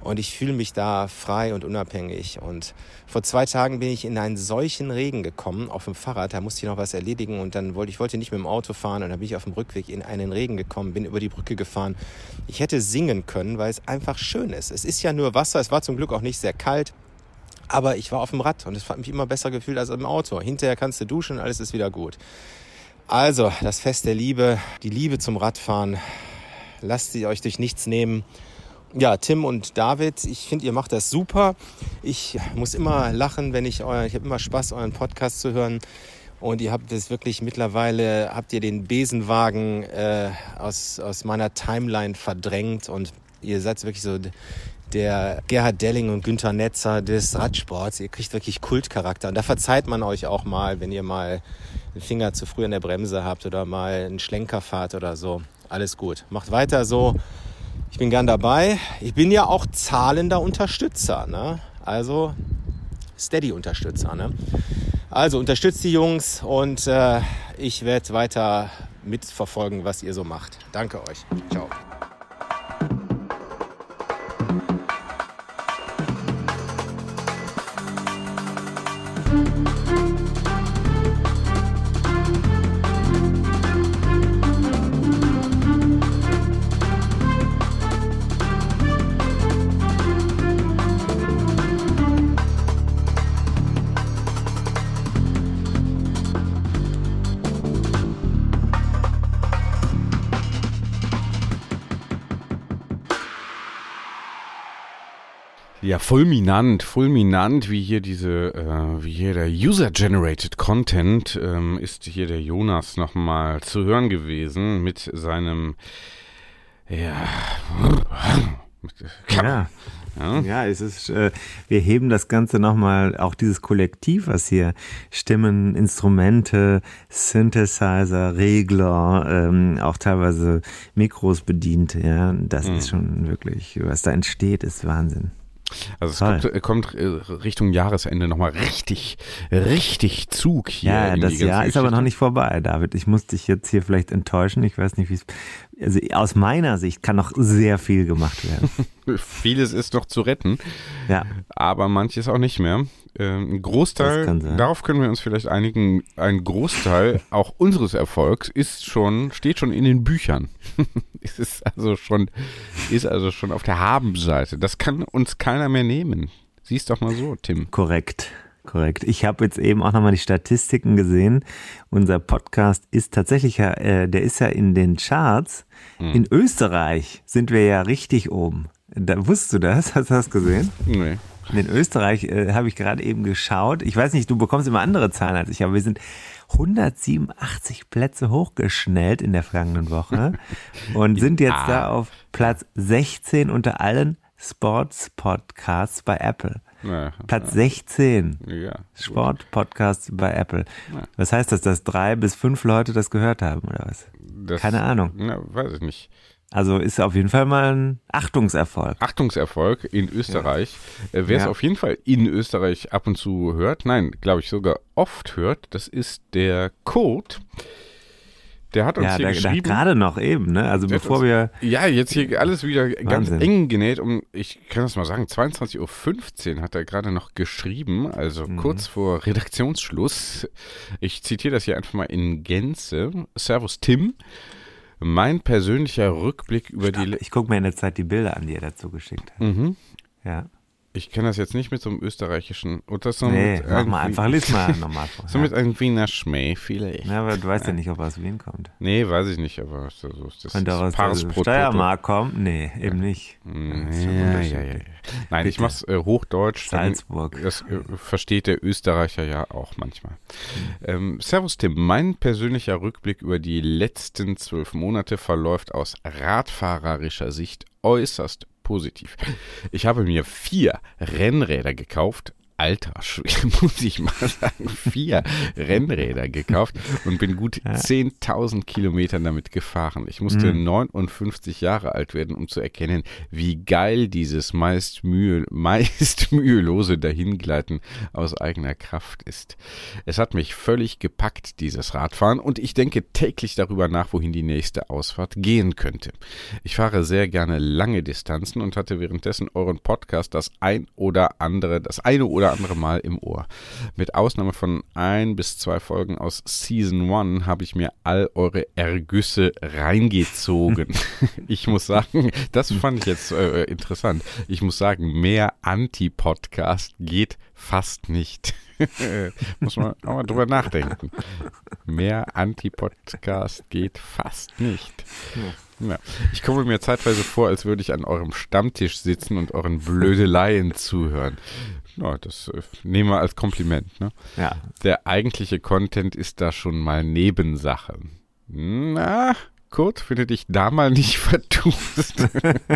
Und ich fühle mich da frei und unabhängig. Und vor zwei Tagen bin ich in einen solchen Regen gekommen auf dem Fahrrad. Da musste ich noch was erledigen und dann wollte ich wollte nicht mit dem Auto fahren. Und dann bin ich auf dem Rückweg in einen Regen gekommen, bin über die Brücke gefahren. Ich hätte singen können, weil es einfach schön ist. Es ist ja nur Wasser. Es war zum Glück auch nicht sehr kalt. Aber ich war auf dem Rad und es hat mich immer besser gefühlt als im Auto. Hinterher kannst du duschen und alles ist wieder gut. Also, das Fest der Liebe, die Liebe zum Radfahren. Lasst sie euch durch nichts nehmen. Ja, Tim und David, ich finde, ihr macht das super. Ich muss immer lachen, wenn ich euer, ich habe immer Spaß, euren Podcast zu hören. Und ihr habt es wirklich mittlerweile, habt ihr den Besenwagen äh, aus, aus meiner Timeline verdrängt. Und ihr seid wirklich so der Gerhard Delling und Günther Netzer des Radsports. Ihr kriegt wirklich Kultcharakter. Und da verzeiht man euch auch mal, wenn ihr mal den Finger zu früh an der Bremse habt oder mal einen Schlenker fahrt oder so. Alles gut. Macht weiter so. Ich bin gern dabei. Ich bin ja auch zahlender Unterstützer, ne? Also Steady-Unterstützer, ne? Also unterstützt die Jungs und äh, ich werde weiter mitverfolgen, was ihr so macht. Danke euch. Ciao. Ja, fulminant, fulminant, wie hier diese, äh, wie hier der User-Generated Content, ähm, ist hier der Jonas nochmal zu hören gewesen mit seinem, ja, ja. Ja, ja, es ist, äh, wir heben das Ganze nochmal, auch dieses Kollektiv, was hier Stimmen, Instrumente, Synthesizer, Regler, ähm, auch teilweise Mikros bedient, ja, das mhm. ist schon wirklich, was da entsteht, ist Wahnsinn. Also es kommt, kommt Richtung Jahresende nochmal richtig, richtig Zug hier. Ja, das Jahr ist Geschichte. Aber noch nicht vorbei, David. Ich muss dich jetzt hier vielleicht enttäuschen. Ich weiß nicht, wie es... Also aus meiner Sicht kann noch sehr viel gemacht werden. Vieles ist noch zu retten, ja. aber manches auch nicht mehr. Ein Großteil, darauf können wir uns vielleicht einigen, ein Großteil auch unseres Erfolgs ist schon, steht schon in den Büchern. Es ist also schon, ist also schon auf der Habenseite. Das kann uns keiner mehr nehmen. Siehst doch mal so, Tim. Korrekt. Korrekt. Ich habe jetzt eben auch nochmal die Statistiken gesehen. Unser Podcast ist tatsächlich, äh, der ist ja in den Charts. Hm. In Österreich sind wir ja richtig oben. Da, wusstest du das? Hast du das gesehen? Nee. In Österreich äh, habe ich gerade eben geschaut. Ich weiß nicht, du bekommst immer andere Zahlen als ich, aber wir sind hundertsiebenundachtzig Plätze hochgeschnellt in der vergangenen Woche und sind jetzt ah. da auf Platz sechzehn unter allen Sports-Podcasts bei Apple. Ja, Platz sechzehn. Ja, Sport-Podcasts bei Apple. Ja. Was heißt das, dass drei bis fünf Leute das gehört haben oder was? Das, Keine Ahnung. Na, weiß ich nicht. Also ist auf jeden Fall mal ein Achtungserfolg. Achtungserfolg in Österreich. Ja. Wer es ja. auf jeden Fall in Österreich ab und zu hört, nein, glaube ich sogar oft hört, das ist der Kurt. Der hat uns ja, hier da, geschrieben. Da gerade noch eben, ne? Also bevor uns, wir... Ja, jetzt hier alles wieder Wahnsinn. Ganz eng genäht. Um, ich kann das mal sagen, zweiundzwanzig Uhr fünfzehn hat er gerade noch geschrieben, also mhm. kurz vor Redaktionsschluss. Ich zitiere das hier einfach mal in Gänze. Servus Tim. Mein persönlicher Rückblick über Stopp, die... Ich gucke mir in der Zeit die Bilder an, die er dazu geschickt hat. Mhm. Ja. Ich kann das jetzt nicht mit so einem österreichischen... Oder so nee, mit mach mal einfach, lies mal nochmal vor. So mit einem Wiener Schmäh vielleicht. Ja, aber du weißt ja nicht, ob er aus Wien kommt. Nee, weiß ich nicht, aber so, das Könnte auch aus der Steiermark kommen? Nee, eben nicht. Ja, ja, ja. Nein, Bitte. Ich mach's äh, Hochdeutsch. Salzburg. Das äh, versteht der Österreicher ja auch manchmal. Mhm. Ähm, Servus Tim, mein persönlicher Rückblick über die letzten zwölf Monate verläuft aus radfahrerischer Sicht äußerst positiv. Ich habe mir vier Rennräder gekauft, alter Schwede, muss ich mal sagen, vier Rennräder gekauft und bin gut ja. zehntausend Kilometer damit gefahren. Ich musste mhm. neunundfünfzig Jahre alt werden, um zu erkennen, wie geil dieses meist, mühe, meist mühelose Dahingleiten aus eigener Kraft ist. Es hat mich völlig gepackt, dieses Radfahren, und ich denke täglich darüber nach, wohin die nächste Ausfahrt gehen könnte. Ich fahre sehr gerne lange Distanzen und hatte währenddessen euren Podcast das ein oder andere, das eine oder andere Mal im Ohr. Mit Ausnahme von ein bis zwei Folgen aus Season one habe ich mir all eure Ergüsse reingezogen. Ich muss sagen, das fand ich jetzt äh, interessant. Ich muss sagen, mehr Anti-Podcast geht fast nicht. Muss man auch mal drüber nachdenken. Mehr Anti-Podcast geht fast nicht. Ja. Ich komme mir zeitweise vor, als würde ich an eurem Stammtisch sitzen und euren Blödeleien zuhören. Ja, das äh, nehmen wir als Kompliment. Ne? Ja. Der eigentliche Content ist da schon mal Nebensache. Na, Kurt, wenn du dich da mal nicht vertust.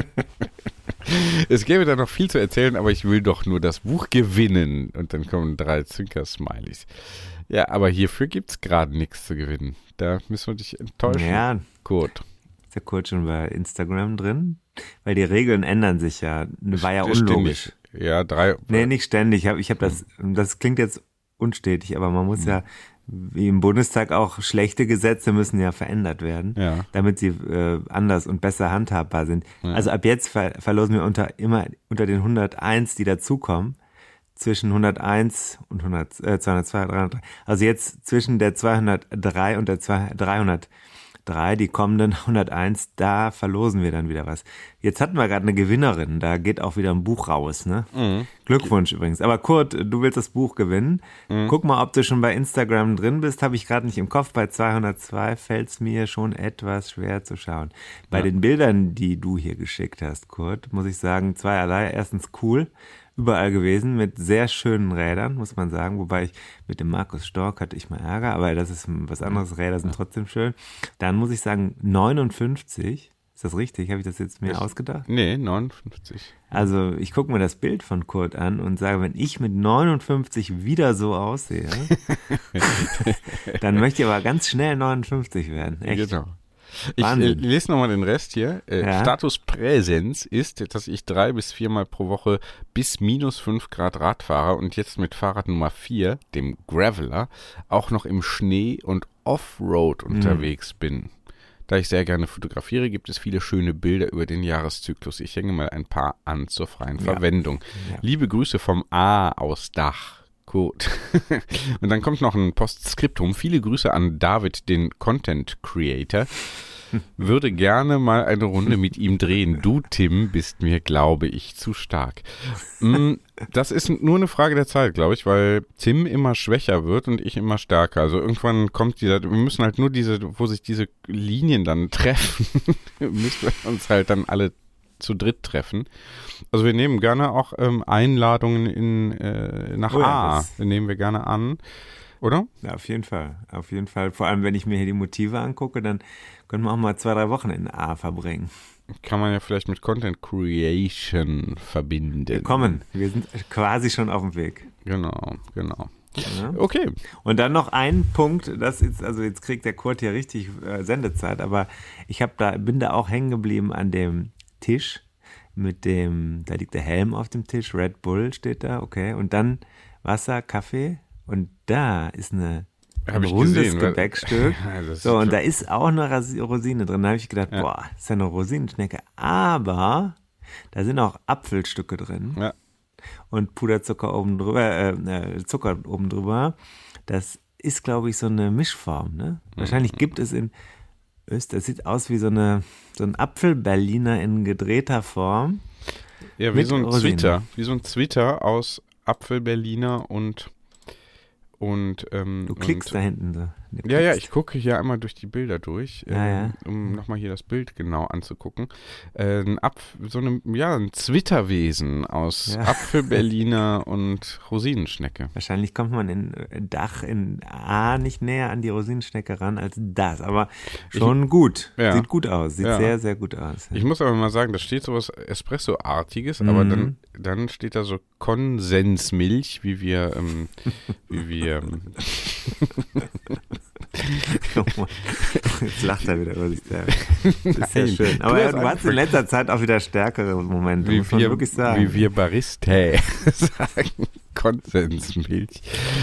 Es gäbe da noch viel zu erzählen, aber ich will doch nur das Buch gewinnen. Und dann kommen drei Zwinker-Smileys. Ja, aber hierfür gibt es gerade nichts zu gewinnen. Da müssen wir dich enttäuschen, ja. Kurt. Ist der Kurt schon bei Instagram drin? Weil die Regeln ändern sich ja. War ja unlogisch. Ständig. Ja, drei. Nee, nicht ständig. Ich habe ich hab das, das klingt jetzt unstetig, aber man muss mhm. ja, wie im Bundestag auch, schlechte Gesetze müssen ja verändert werden, ja. damit sie äh, anders und besser handhabbar sind. Ja. Also ab jetzt ver verlosen wir unter immer unter den hunderteins, die dazukommen, zwischen hunderteins und hundert, äh, zweihundertzwei, dreihundertdrei. Also jetzt zwischen der zweihundertdrei und der dreihundertdrei, die kommenden hunderteins, da verlosen wir dann wieder was. Jetzt hatten wir gerade eine Gewinnerin, da geht auch wieder ein Buch raus, ne? Mhm. Glückwunsch übrigens. Aber Kurt, du willst das Buch gewinnen. Mhm. Guck mal, ob du schon bei Instagram drin bist, habe ich gerade nicht im Kopf. Bei zweihundertzwei fällt es mir schon etwas schwer zu schauen. Bei ja. den Bildern, die du hier geschickt hast, Kurt, muss ich sagen, zweierlei. Erstens cool, überall gewesen, mit sehr schönen Rädern, muss man sagen. Wobei ich mit dem Markus Stork hatte ich mal Ärger, aber das ist was anderes. Räder sind trotzdem schön. Dann muss ich sagen, neunundfünfzig. Ist das richtig? Habe ich das jetzt mir das, ausgedacht? Nee, neunundfünfzig. Also ich gucke mir das Bild von Kurt an und sage, wenn ich mit neunundfünfzig wieder so aussehe, dann möchte ich aber ganz schnell neunundfünfzig werden. Echt. Genau. Ich äh, lese nochmal den Rest hier. Äh, ja? Status Präsens ist, dass ich drei bis viermal pro Woche bis minus fünf Grad Rad fahre und jetzt mit Fahrrad Nummer vier, dem Graveler, auch noch im Schnee und Offroad mhm. unterwegs bin. Da ich sehr gerne fotografiere, gibt es viele schöne Bilder über den Jahreszyklus. Ich hänge mal ein paar an zur freien ja. Verwendung. Ja. Liebe Grüße vom A aus Dach. Gut. Und dann kommt noch ein Postskriptum. Viele Grüße an David, den Content Creator. Würde gerne mal eine Runde mit ihm drehen. Du, Tim, bist mir, glaube ich, zu stark. Das ist nur eine Frage der Zeit, glaube ich, weil Tim immer schwächer wird und ich immer stärker. Also irgendwann kommt dieser, wir müssen halt nur diese, wo sich diese Linien dann treffen, müssen wir uns halt dann alle zu dritt treffen. Also wir nehmen gerne auch ähm, Einladungen in, äh, nach oh ja, A. Wir nehmen wir gerne an. Oder? Ja, auf jeden Fall. Auf jeden Fall. Vor allem, wenn ich mir hier die Motive angucke, dann können wir auch mal zwei, drei Wochen in A verbringen. Kann man ja vielleicht mit Content Creation verbinden. Wir kommen. Wir sind quasi schon auf dem Weg. Genau, genau. Ja. Okay. Und dann noch ein Punkt, das ist, also jetzt kriegt der Kurt hier richtig äh, Sendezeit, aber ich hab da, bin da auch hängen geblieben an dem Tisch mit dem, da liegt der Helm auf dem Tisch, Red Bull steht da, okay. Und dann Wasser, Kaffee. Und da ist eine, ein rundes gesehen, Gebäckstück. Ja, so, und da ist auch eine Rosine drin. Da habe ich gedacht, ja. boah, das ist ja eine Rosinenschnecke. Aber da sind auch Apfelstücke drin. Ja. Und Puderzucker oben drüber, äh, Zucker oben drüber. Das ist, glaube ich, so eine Mischform. Ne? Mhm. Wahrscheinlich gibt es in Österreich, das sieht aus wie so, eine, so ein Apfelberliner in gedrehter Form. Ja, wie so ein Zwitter. Wie so ein Zwitter aus Apfelberliner und Und, ähm, du klickst und, da hinten so. Ja, ja, ich gucke hier einmal durch die Bilder durch, ja, äh, ja. um nochmal hier das Bild genau anzugucken. Äh, ein Apf- so eine, ja, ein Zwitterwesen aus Ja. Apfelberliner und Rosinenschnecke. Wahrscheinlich kommt man in Dach in A nicht näher an die Rosinenschnecke ran als das, aber schon Ich- gut. Ja. Sieht gut aus, sieht Ja. sehr, sehr gut aus. Ich muss aber mal sagen, da steht sowas Espresso-artiges, aber Mhm. dann, dann steht da so Konsensmilch, wie wir, ähm, wie wir, ähm, Jetzt lacht er wieder über sich selbst. Das ist ja Nein, schön. Aber du ja, hast du hast in letzter Zeit auch wieder stärkere Momente, wie muss man wir, wirklich sagen. wie wir Barista sagen, Konsensmilch.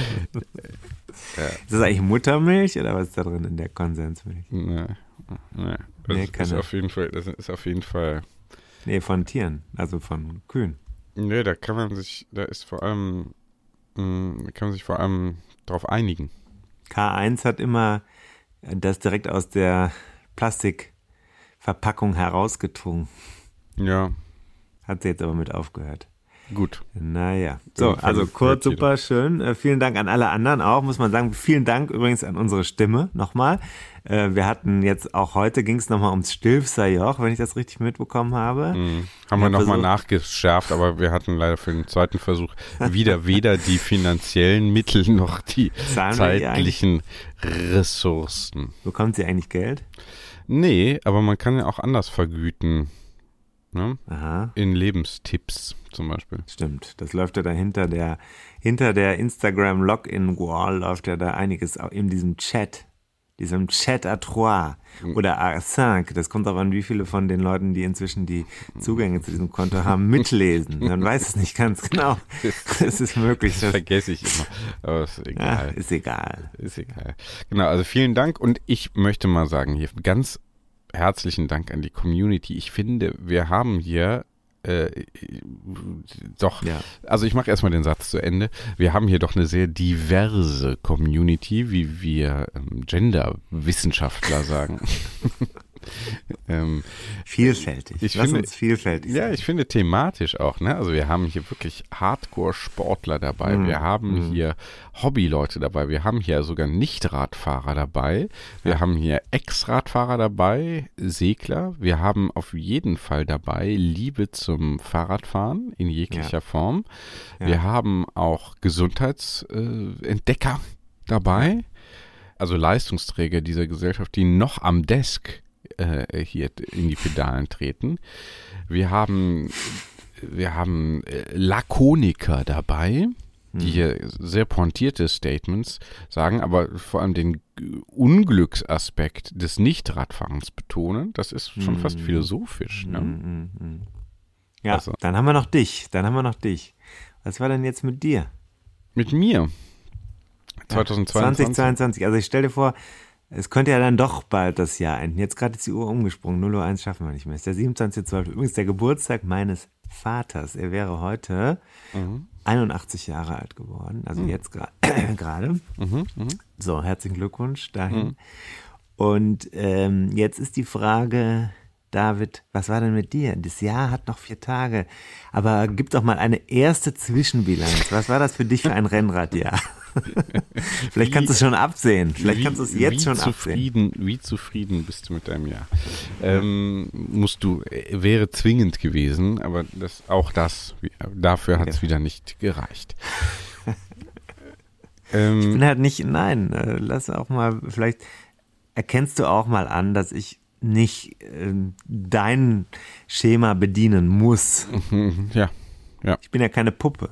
Ja. Ist das eigentlich Muttermilch oder was ist da drin in der Konsensmilch? Nee, nee. Das Nee, ist keine. auf jeden Fall, das ist auf jeden Fall. Nee, von Tieren, also von Kühen. Nee, da kann man sich, da ist vor allem, mh, da kann man sich vor allem drauf einigen. K eins hat immer das direkt aus der Plastikverpackung herausgetrunken. Ja. Hat sie jetzt aber mit aufgehört. Gut. Naja. So, Dann also hört kurz, jeder. super schön. Äh, vielen Dank an alle anderen auch, muss man sagen. Vielen Dank übrigens an unsere Stimme nochmal. Äh, wir hatten jetzt auch heute, ging es nochmal ums Stilfserjoch, wenn ich das richtig mitbekommen habe. Mhm. Haben wir Ja, nochmal versucht- nachgeschärft, aber wir hatten leider für den zweiten Versuch wieder weder die finanziellen Mittel noch die Zahlen wir ihr zeitlichen Ressourcen. Bekommt sie eigentlich Geld? Nee, aber man kann ja auch anders vergüten. Ne? Aha. In Lebenstipps zum Beispiel. Stimmt, das läuft ja da hinter der, hinter der Instagram-Login-Wall läuft ja da einiges auch in diesem Chat, diesem Chat à trois oder à cinq, das kommt darauf an, wie viele von den Leuten, die inzwischen die Zugänge zu diesem Konto haben, mitlesen. Man weiß es nicht ganz genau. Es ist möglich. Das dass- vergesse ich immer. Aber ist egal. Ach, ist egal. Ist egal. Genau, also vielen Dank und ich möchte mal sagen hier ganz herzlichen Dank an die Community. Ich finde, wir haben hier äh, doch, Ja. also ich mache erstmal den Satz zu Ende. Wir haben hier doch eine sehr diverse Community, wie wir ähm, Gender-Wissenschaftler sagen. ähm, Vielfältig. Ich Lass finde, uns vielfältig Ja, sein. ich finde thematisch auch, ne? Also wir haben hier wirklich Hardcore-Sportler dabei, Mhm. wir haben Mhm. hier Hobbyleute dabei, wir haben hier sogar Nicht-Radfahrer dabei, wir Ja. haben hier Ex-Radfahrer dabei, Segler, wir haben auf jeden Fall dabei Liebe zum Fahrradfahren in jeglicher Ja. Form. Ja. Wir haben auch Gesundheitsentdecker dabei, also Leistungsträger dieser Gesellschaft, die noch am Desk äh, hier in die Pedalen treten. Wir haben, wir haben äh, Lakoniker dabei, die hier sehr pointierte Statements sagen, aber vor allem den G- Unglücksaspekt des Nichtradfahrens betonen. Das ist schon fast Mhm. philosophisch. Ne? Mhm, mhm. Ja, Also. dann haben wir noch dich. Dann haben wir noch dich. Was war denn jetzt mit dir? Mit mir. Ja, zwanzig zweiundzwanzig. zwanzig zweiundzwanzig. Also ich stelle dir vor, es könnte ja dann doch bald das Jahr enden. Jetzt gerade ist die Uhr umgesprungen. null Uhr eins schaffen wir nicht mehr. Es ist der siebenundzwanzigster zwölfte Übrigens der Geburtstag meines Vaters. Er wäre heute Mhm. einundachtzig Jahre alt geworden. Also Mhm. jetzt gra- gerade. Mhm, mhm. So, herzlichen Glückwunsch dahin. Mhm. Und ähm, jetzt ist die Frage, David, was war denn mit dir? Das Jahr hat noch vier Tage. Aber gib doch mal eine erste Zwischenbilanz. Was war das für dich für ein Rennradjahr? Vielleicht kannst du es schon absehen. Vielleicht Wie- kannst du es jetzt wie schon zufrieden, absehen. Wie zufrieden bist du mit deinem Jahr? Ähm, musst du, äh, wäre zwingend gewesen, aber das, auch das, wie- dafür hat es Ja. wieder nicht gereicht. Ich ähm, bin halt nicht, nein, äh, lass auch mal, vielleicht erkennst du auch mal an, dass ich nicht ähm, dein Schema bedienen muss. ja, ja. Ich bin ja keine Puppe.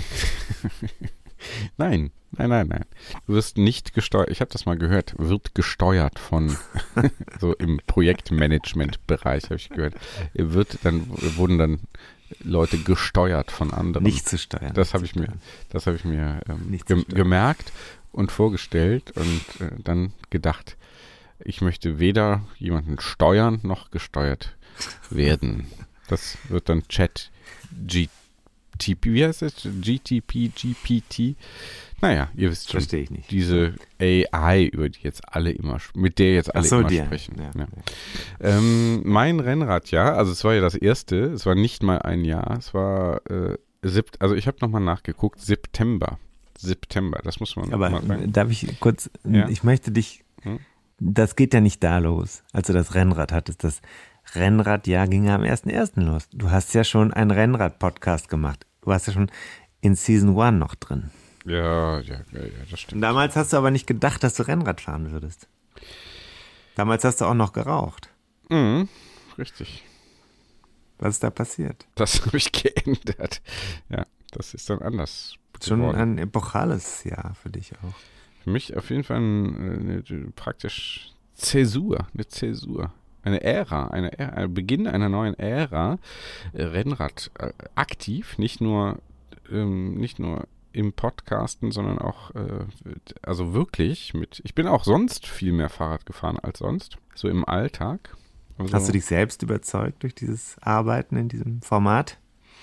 Nein, nein, nein, nein. Du wirst nicht gesteuert, ich habe das mal gehört, wird gesteuert von, so im Projektmanagement-Bereich habe ich gehört, wird dann, wurden dann Leute gesteuert von anderen. Nicht zu steuern. Das nicht habe zu ich mir, steuern. das habe ich mir ähm, Nicht zu gem steuern. gemerkt und vorgestellt und äh, dann gedacht, ich möchte weder jemanden steuern noch gesteuert werden. Das wird dann Chat G T P, wie heißt es? G T P, G P T? Naja, ihr wisst schon. Verstehe ich nicht. Diese A I, über die jetzt alle immer, mit der jetzt alle Ach so, immer die, sprechen. ja, Ja. Ähm, mein Rennradjahr, also es war ja das erste, es war nicht mal ein Jahr, es war, äh, Sept- also ich habe nochmal nachgeguckt, September September. Das muss man Aber mal sagen. darf ich kurz, Ja. ich möchte dich, Hm? das geht ja nicht da los, als du das Rennrad hattest. Das Rennradjahr ging ja am ersten ersten los. Du hast ja schon einen Rennrad-Podcast gemacht. Du warst ja schon in Season One noch drin. Ja, ja, ja, ja, das stimmt. Und damals hast du aber nicht gedacht, dass du Rennrad fahren würdest. Damals hast du auch noch geraucht. Mhm, richtig. Was ist da passiert? Das habe ich geändert. Ja, das ist dann anders Schon geworden. ein epochales Jahr für dich auch. Für mich auf jeden Fall eine, eine, praktisch Zäsur, eine Zäsur. Eine Ära, eine Ära, ein Beginn einer neuen Ära. Äh, Rennrad äh, aktiv, nicht nur, ähm, nicht nur im Podcasten, sondern auch, äh, also wirklich mit, ich bin auch sonst viel mehr Fahrrad gefahren als sonst, so im Alltag. Also, Hast du dich selbst überzeugt durch dieses Arbeiten in diesem Format?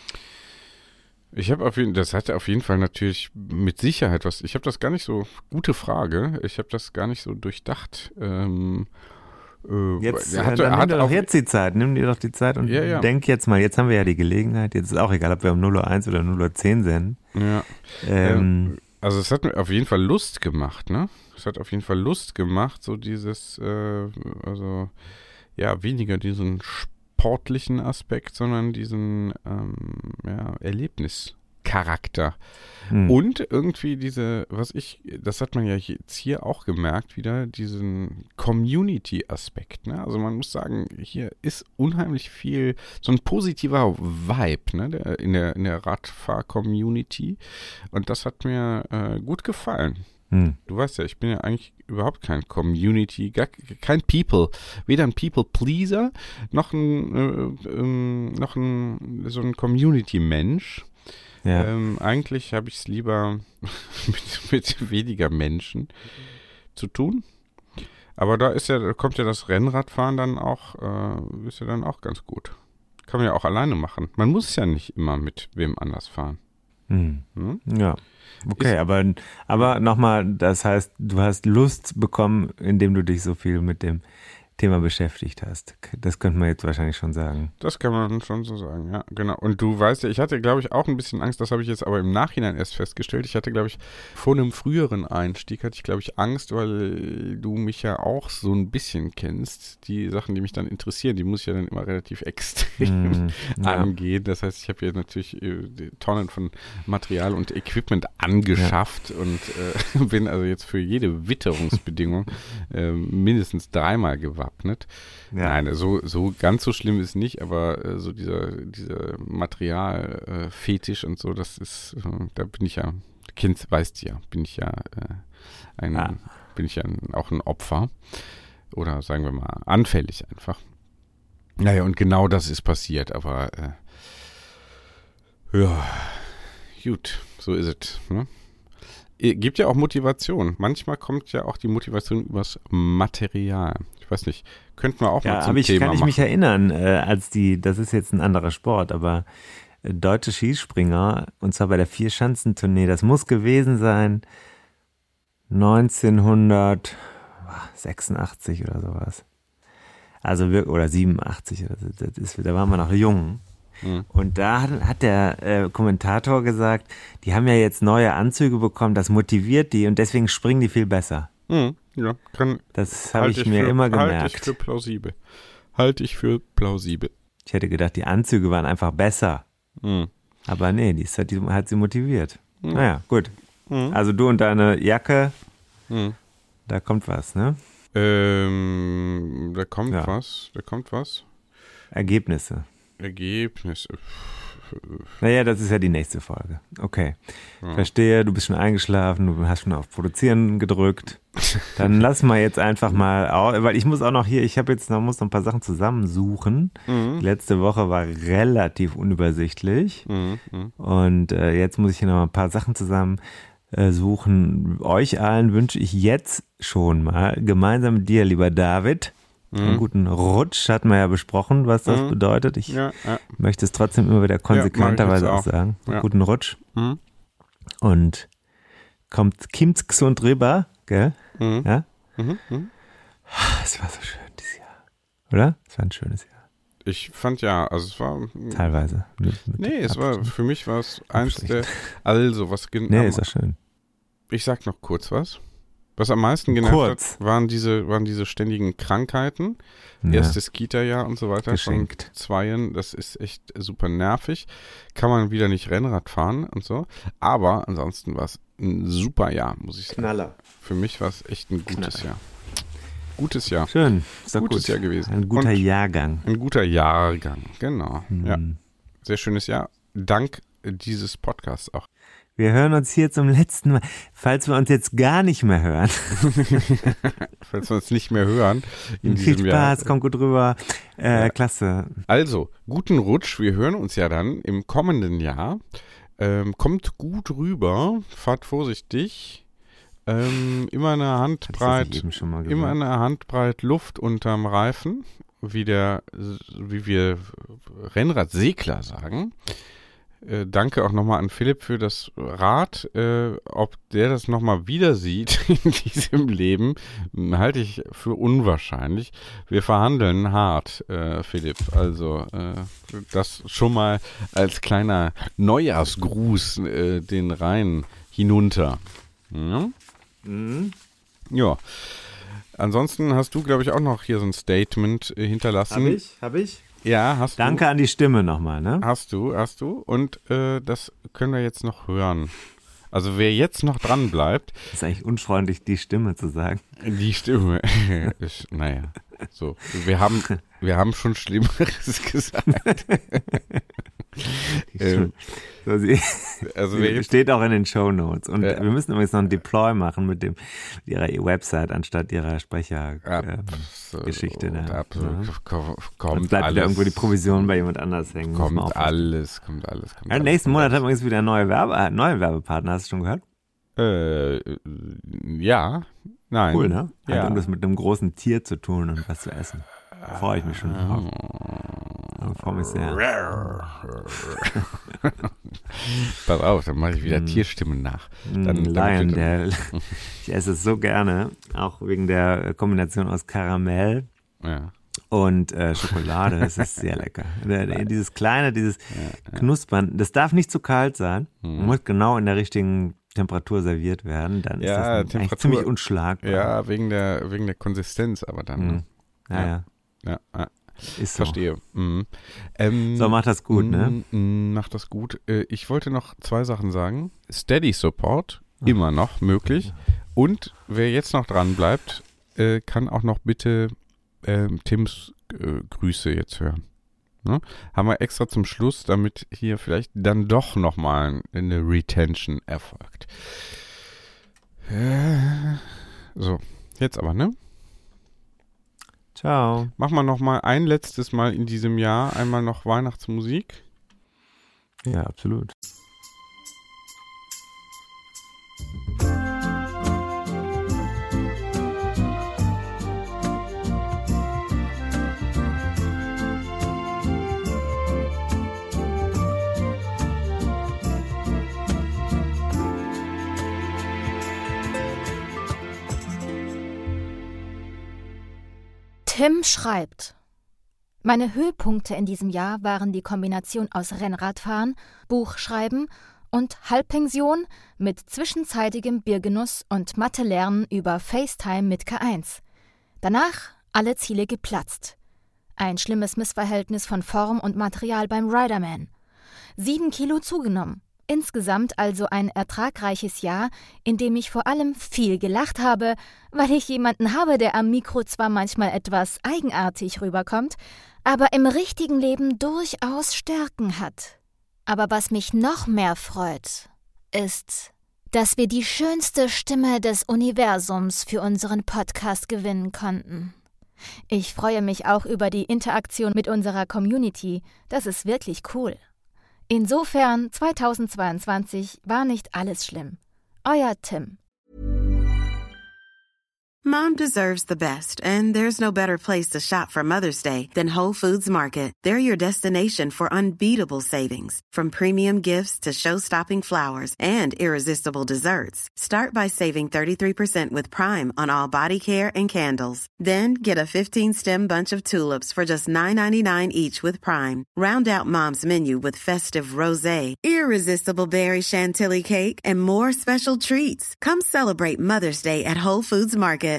Ich habe auf jeden das hatte auf jeden Fall natürlich mit Sicherheit was, ich habe das gar nicht so, gute Frage, ich habe das gar nicht so durchdacht. Ähm, äh, Jetzt, er äh, hatte, dann nimm hat dir doch auch, jetzt die Zeit, nimm dir doch die Zeit und Ja, ja. denk jetzt mal, jetzt haben wir ja die Gelegenheit, jetzt ist auch egal, ob wir um null Uhr eins oder null Uhr zehn senden. Ja. Ähm, Also es hat mir auf jeden Fall Lust gemacht, ne? Es hat auf jeden Fall Lust gemacht, so dieses, äh, also ja, weniger diesen sportlichen Aspekt, sondern diesen ähm, ja, Erlebnischarakter. Hm. Und irgendwie diese, was ich, das hat man ja jetzt hier auch gemerkt, wieder diesen Community-Aspekt. Ne? Also man muss sagen, hier ist unheimlich viel, so ein positiver Vibe, ne? der, in der, in der Radfahr-Community. Und das hat mir äh, gut gefallen. Hm. Du weißt ja, ich bin ja eigentlich überhaupt kein Community, gar, kein People, weder ein People-Pleaser, noch ein, äh, ähm, noch ein, so ein Community-Mensch. Ja. Ähm, eigentlich habe ich es lieber mit, mit weniger Menschen zu tun. Aber da ist ja, da kommt ja das Rennradfahren dann auch, äh, ist ja dann auch ganz gut. Kann man ja auch alleine machen. Man muss ja nicht immer mit wem anders fahren. Hm. Hm? Ja, okay, Ist- aber, aber nochmal, das heißt, du hast Lust bekommen, indem du dich so viel mit dem Thema beschäftigt hast. Das könnte man jetzt wahrscheinlich schon sagen. Das kann man schon so sagen, ja, genau. Und du weißt ja, ich hatte, glaube ich, auch ein bisschen Angst, das habe ich jetzt aber im Nachhinein erst festgestellt. Ich hatte, glaube ich, vor einem früheren Einstieg hatte ich, glaube ich, Angst, weil du mich ja auch so ein bisschen kennst. Die Sachen, die mich dann interessieren, die muss ich ja dann immer relativ extrem Mm, ja. angehen. Das heißt, ich habe ja natürlich äh, die Tonnen von Material und Equipment angeschafft und äh, bin also jetzt für jede Witterungsbedingung äh, mindestens dreimal gewappnet. Ja. Nein, so, so ganz so schlimm ist nicht, aber äh, so dieser, dieser Materialfetisch äh, und so, das ist, äh, da bin ich ja, Kind weißt ja, bin ich ja äh, ein, Ah. bin ich ja ein, auch ein Opfer oder sagen wir mal anfällig einfach. Naja, und genau das ist passiert, aber äh, ja, gut, so ist es. Ne? Gibt ja auch Motivation. Manchmal kommt ja auch die Motivation übers Material. Ich weiß nicht, könnten wir auch Ja, mal zum aber ich Thema kann ich machen. mich erinnern, äh, als die, das ist jetzt ein anderer Sport, aber äh, deutsche Skispringer, und zwar bei der Vierschanzentournee, das muss gewesen sein neunzehnhundertsechsundachtzig oder sowas. Also wir- oder siebenundachtzig, oder so, das ist, da waren wir noch jung. Mhm. Und da hat, hat der äh, Kommentator gesagt, die haben ja jetzt neue Anzüge bekommen, das motiviert die und deswegen springen die viel besser. Mhm, ja, kann, Das habe halte ich mir für, immer Halte ich gemerkt. für plausibel. Halte ich für plausibel. Ich hätte gedacht, die Anzüge waren einfach besser. Mhm. Aber nee, die hat, die hat sie motiviert. Mhm. Naja, gut. Mhm. Also du und deine Jacke, Mhm. da kommt was, ne? Ähm, da kommt Ja. was, da kommt was. Ergebnisse. Ergebnis. Naja, das ist ja die nächste Folge. Okay. Ja. Verstehe, du bist schon eingeschlafen, du hast schon auf Produzieren gedrückt. Dann lass mal jetzt einfach mal, au- weil ich muss auch noch hier, ich habe jetzt noch, muss noch ein paar Sachen zusammensuchen. Mhm. Die letzte Woche war relativ unübersichtlich. Mhm. Mhm. Und äh, jetzt muss ich hier noch mal ein paar Sachen zusammen äh, suchen. Euch allen wünsche ich jetzt schon mal, gemeinsam mit dir, lieber David, einen Mhm. guten Rutsch, hatten wir ja besprochen, was das Mhm. bedeutet. Ich Ja, ja. möchte es trotzdem immer wieder konsequenterweise Ja, mach auch ich jetzt auch. sagen. Ja. Guten Rutsch. Mhm. Und kommt Kim's gesund rüber, gell? Mhm. Ja? Mhm. Mhm. Es war so schön dieses Jahr. Oder? Es war ein schönes Jahr. Ich fand ja, also es war. Teilweise. Mit, mit Nee, es war, Abstand. für mich war es eins Abstrichen. der, also was gen- Nee, am, ist doch schön. ich sag noch kurz was. Was am meisten genervt kurz. hat, waren diese, waren diese ständigen Krankheiten. Ja. Erstes Kita-Jahr und so weiter. Geschenkt. Von Zweien, das ist echt super nervig. Kann man wieder nicht Rennrad fahren und so. Aber ansonsten war es ein super Jahr, muss ich sagen. Knaller. Für mich war es echt ein gutes Knaller. Jahr. Gutes Jahr. Schön. Ist doch gutes gut. Jahr gewesen. Ein guter und Jahrgang. Ein guter Jahrgang, genau. Mhm. Ja. Sehr schönes Jahr. Dank dieses Podcasts auch. Wir hören uns hier zum letzten Mal. Falls wir uns jetzt gar nicht mehr hören. Falls wir uns nicht mehr hören. In Viel diesem Spaß, Jahr. kommt gut rüber. Äh, ja. Klasse. Also, guten Rutsch. Wir hören uns ja dann im kommenden Jahr. Ähm, kommt gut rüber. Fahrt vorsichtig. Ähm, immer eine Handbreit, immer eine Handbreit Luft unterm Reifen, wie der, wie wir Rennradsegler sagen. Äh, danke auch nochmal an Philipp für das Rad. Äh, ob der das nochmal wieder sieht in diesem Leben, halte ich für unwahrscheinlich. Wir verhandeln hart, äh, Philipp. Also äh, das schon mal als kleiner Neujahrsgruß äh, den Rhein hinunter. Ja? Mhm. Ja. Ansonsten hast du, glaube ich, auch noch hier so ein Statement äh, hinterlassen. Hab ich? Hab ich? Ja, hast Danke du. Danke an die Stimme nochmal, ne? Hast du, hast du. Und äh, das können wir jetzt noch hören. Also wer jetzt noch dran bleibt. Ist eigentlich unfreundlich, die Stimme zu sagen. Die Stimme. ist, naja, so. Wir haben, wir haben schon Schlimmeres gesagt. ähm, so, sie, also sie steht auch in den Shownotes. Und ja. wir müssen übrigens noch ein Deploy machen mit dem mit ihrer Website anstatt ihrer Sprechergeschichte. Ähm, da, ja. Kommt bleibt wieder irgendwo die Provision bei jemand anders hängen. Kommt alles, kommt alles. Kommt ja, alles nächsten kommt Monat alles. haben wir jetzt wieder neue, Werbe, neue Werbepartner. Hast du schon gehört? Äh, ja, nein. Cool, ne? Hat ja. irgendwas mit einem großen Tier zu tun und was zu essen. Da freue ich mich schon drauf. Ich freue mich sehr. Pass auf, dann mache ich wieder mm. Tierstimmen nach. Dann, Lion, der, ich esse es so gerne, auch wegen der Kombination aus Karamell ja. und äh, Schokolade. Das ist sehr lecker. Dieses kleine, dieses ja, Knuspern, das darf nicht zu kalt sein. Mm. Muss genau in der richtigen Temperatur serviert werden. Dann ist ja, das eigentlich ziemlich unschlagbar. Ja, wegen der, wegen der Konsistenz, aber dann. Mm. Ja, ja. ja. Ja, ja. Ist so. Verstehe. Mhm. Ähm, so, mach das gut, ne? Mach das gut. Ich wollte noch zwei Sachen sagen. Steady Support, oh. immer noch möglich. Und wer jetzt noch dran bleibt, kann auch noch bitte ähm, Tims äh, Grüße jetzt hören. Ne? Haben wir extra zum Schluss, damit hier vielleicht dann doch nochmal eine Retention erfolgt. Äh, so, jetzt aber, ne? Ciao. Machen wir noch mal ein letztes Mal in diesem Jahr einmal noch Weihnachtsmusik. Ja, absolut. Tim schreibt: Meine Höhepunkte in diesem Jahr waren die Kombination aus Rennradfahren, Buchschreiben und Halbpension mit zwischenzeitigem Biergenuss und Mathe-Lernen über FaceTime mit K eins. Danach alle Ziele geplatzt. Ein schlimmes Missverhältnis von Form und Material beim Riderman. Sieben Kilo zugenommen. Insgesamt also ein ertragreiches Jahr, in dem ich vor allem viel gelacht habe, weil ich jemanden habe, der am Mikro zwar manchmal etwas eigenartig rüberkommt, aber im richtigen Leben durchaus Stärken hat. Aber was mich noch mehr freut, ist, dass wir die schönste Stimme des Universums für unseren Podcast gewinnen konnten. Ich freue mich auch über die Interaktion mit unserer Community. Das ist wirklich cool. Insofern, zweitausendzweiundzwanzig war nicht alles schlimm. Euer Tim. Mom deserves the best, and there's no better place to shop for Mother's Day than Whole Foods Market. They're your destination for unbeatable savings, from premium gifts to show-stopping flowers and irresistible desserts. Start by saving thirty-three percent with Prime on all body care and candles. Then get a fifteen-stem bunch of tulips for just nine ninety-nine each with Prime. Round out Mom's menu with festive rosé, irresistible berry chantilly cake, and more special treats. Come celebrate Mother's Day at Whole Foods Market.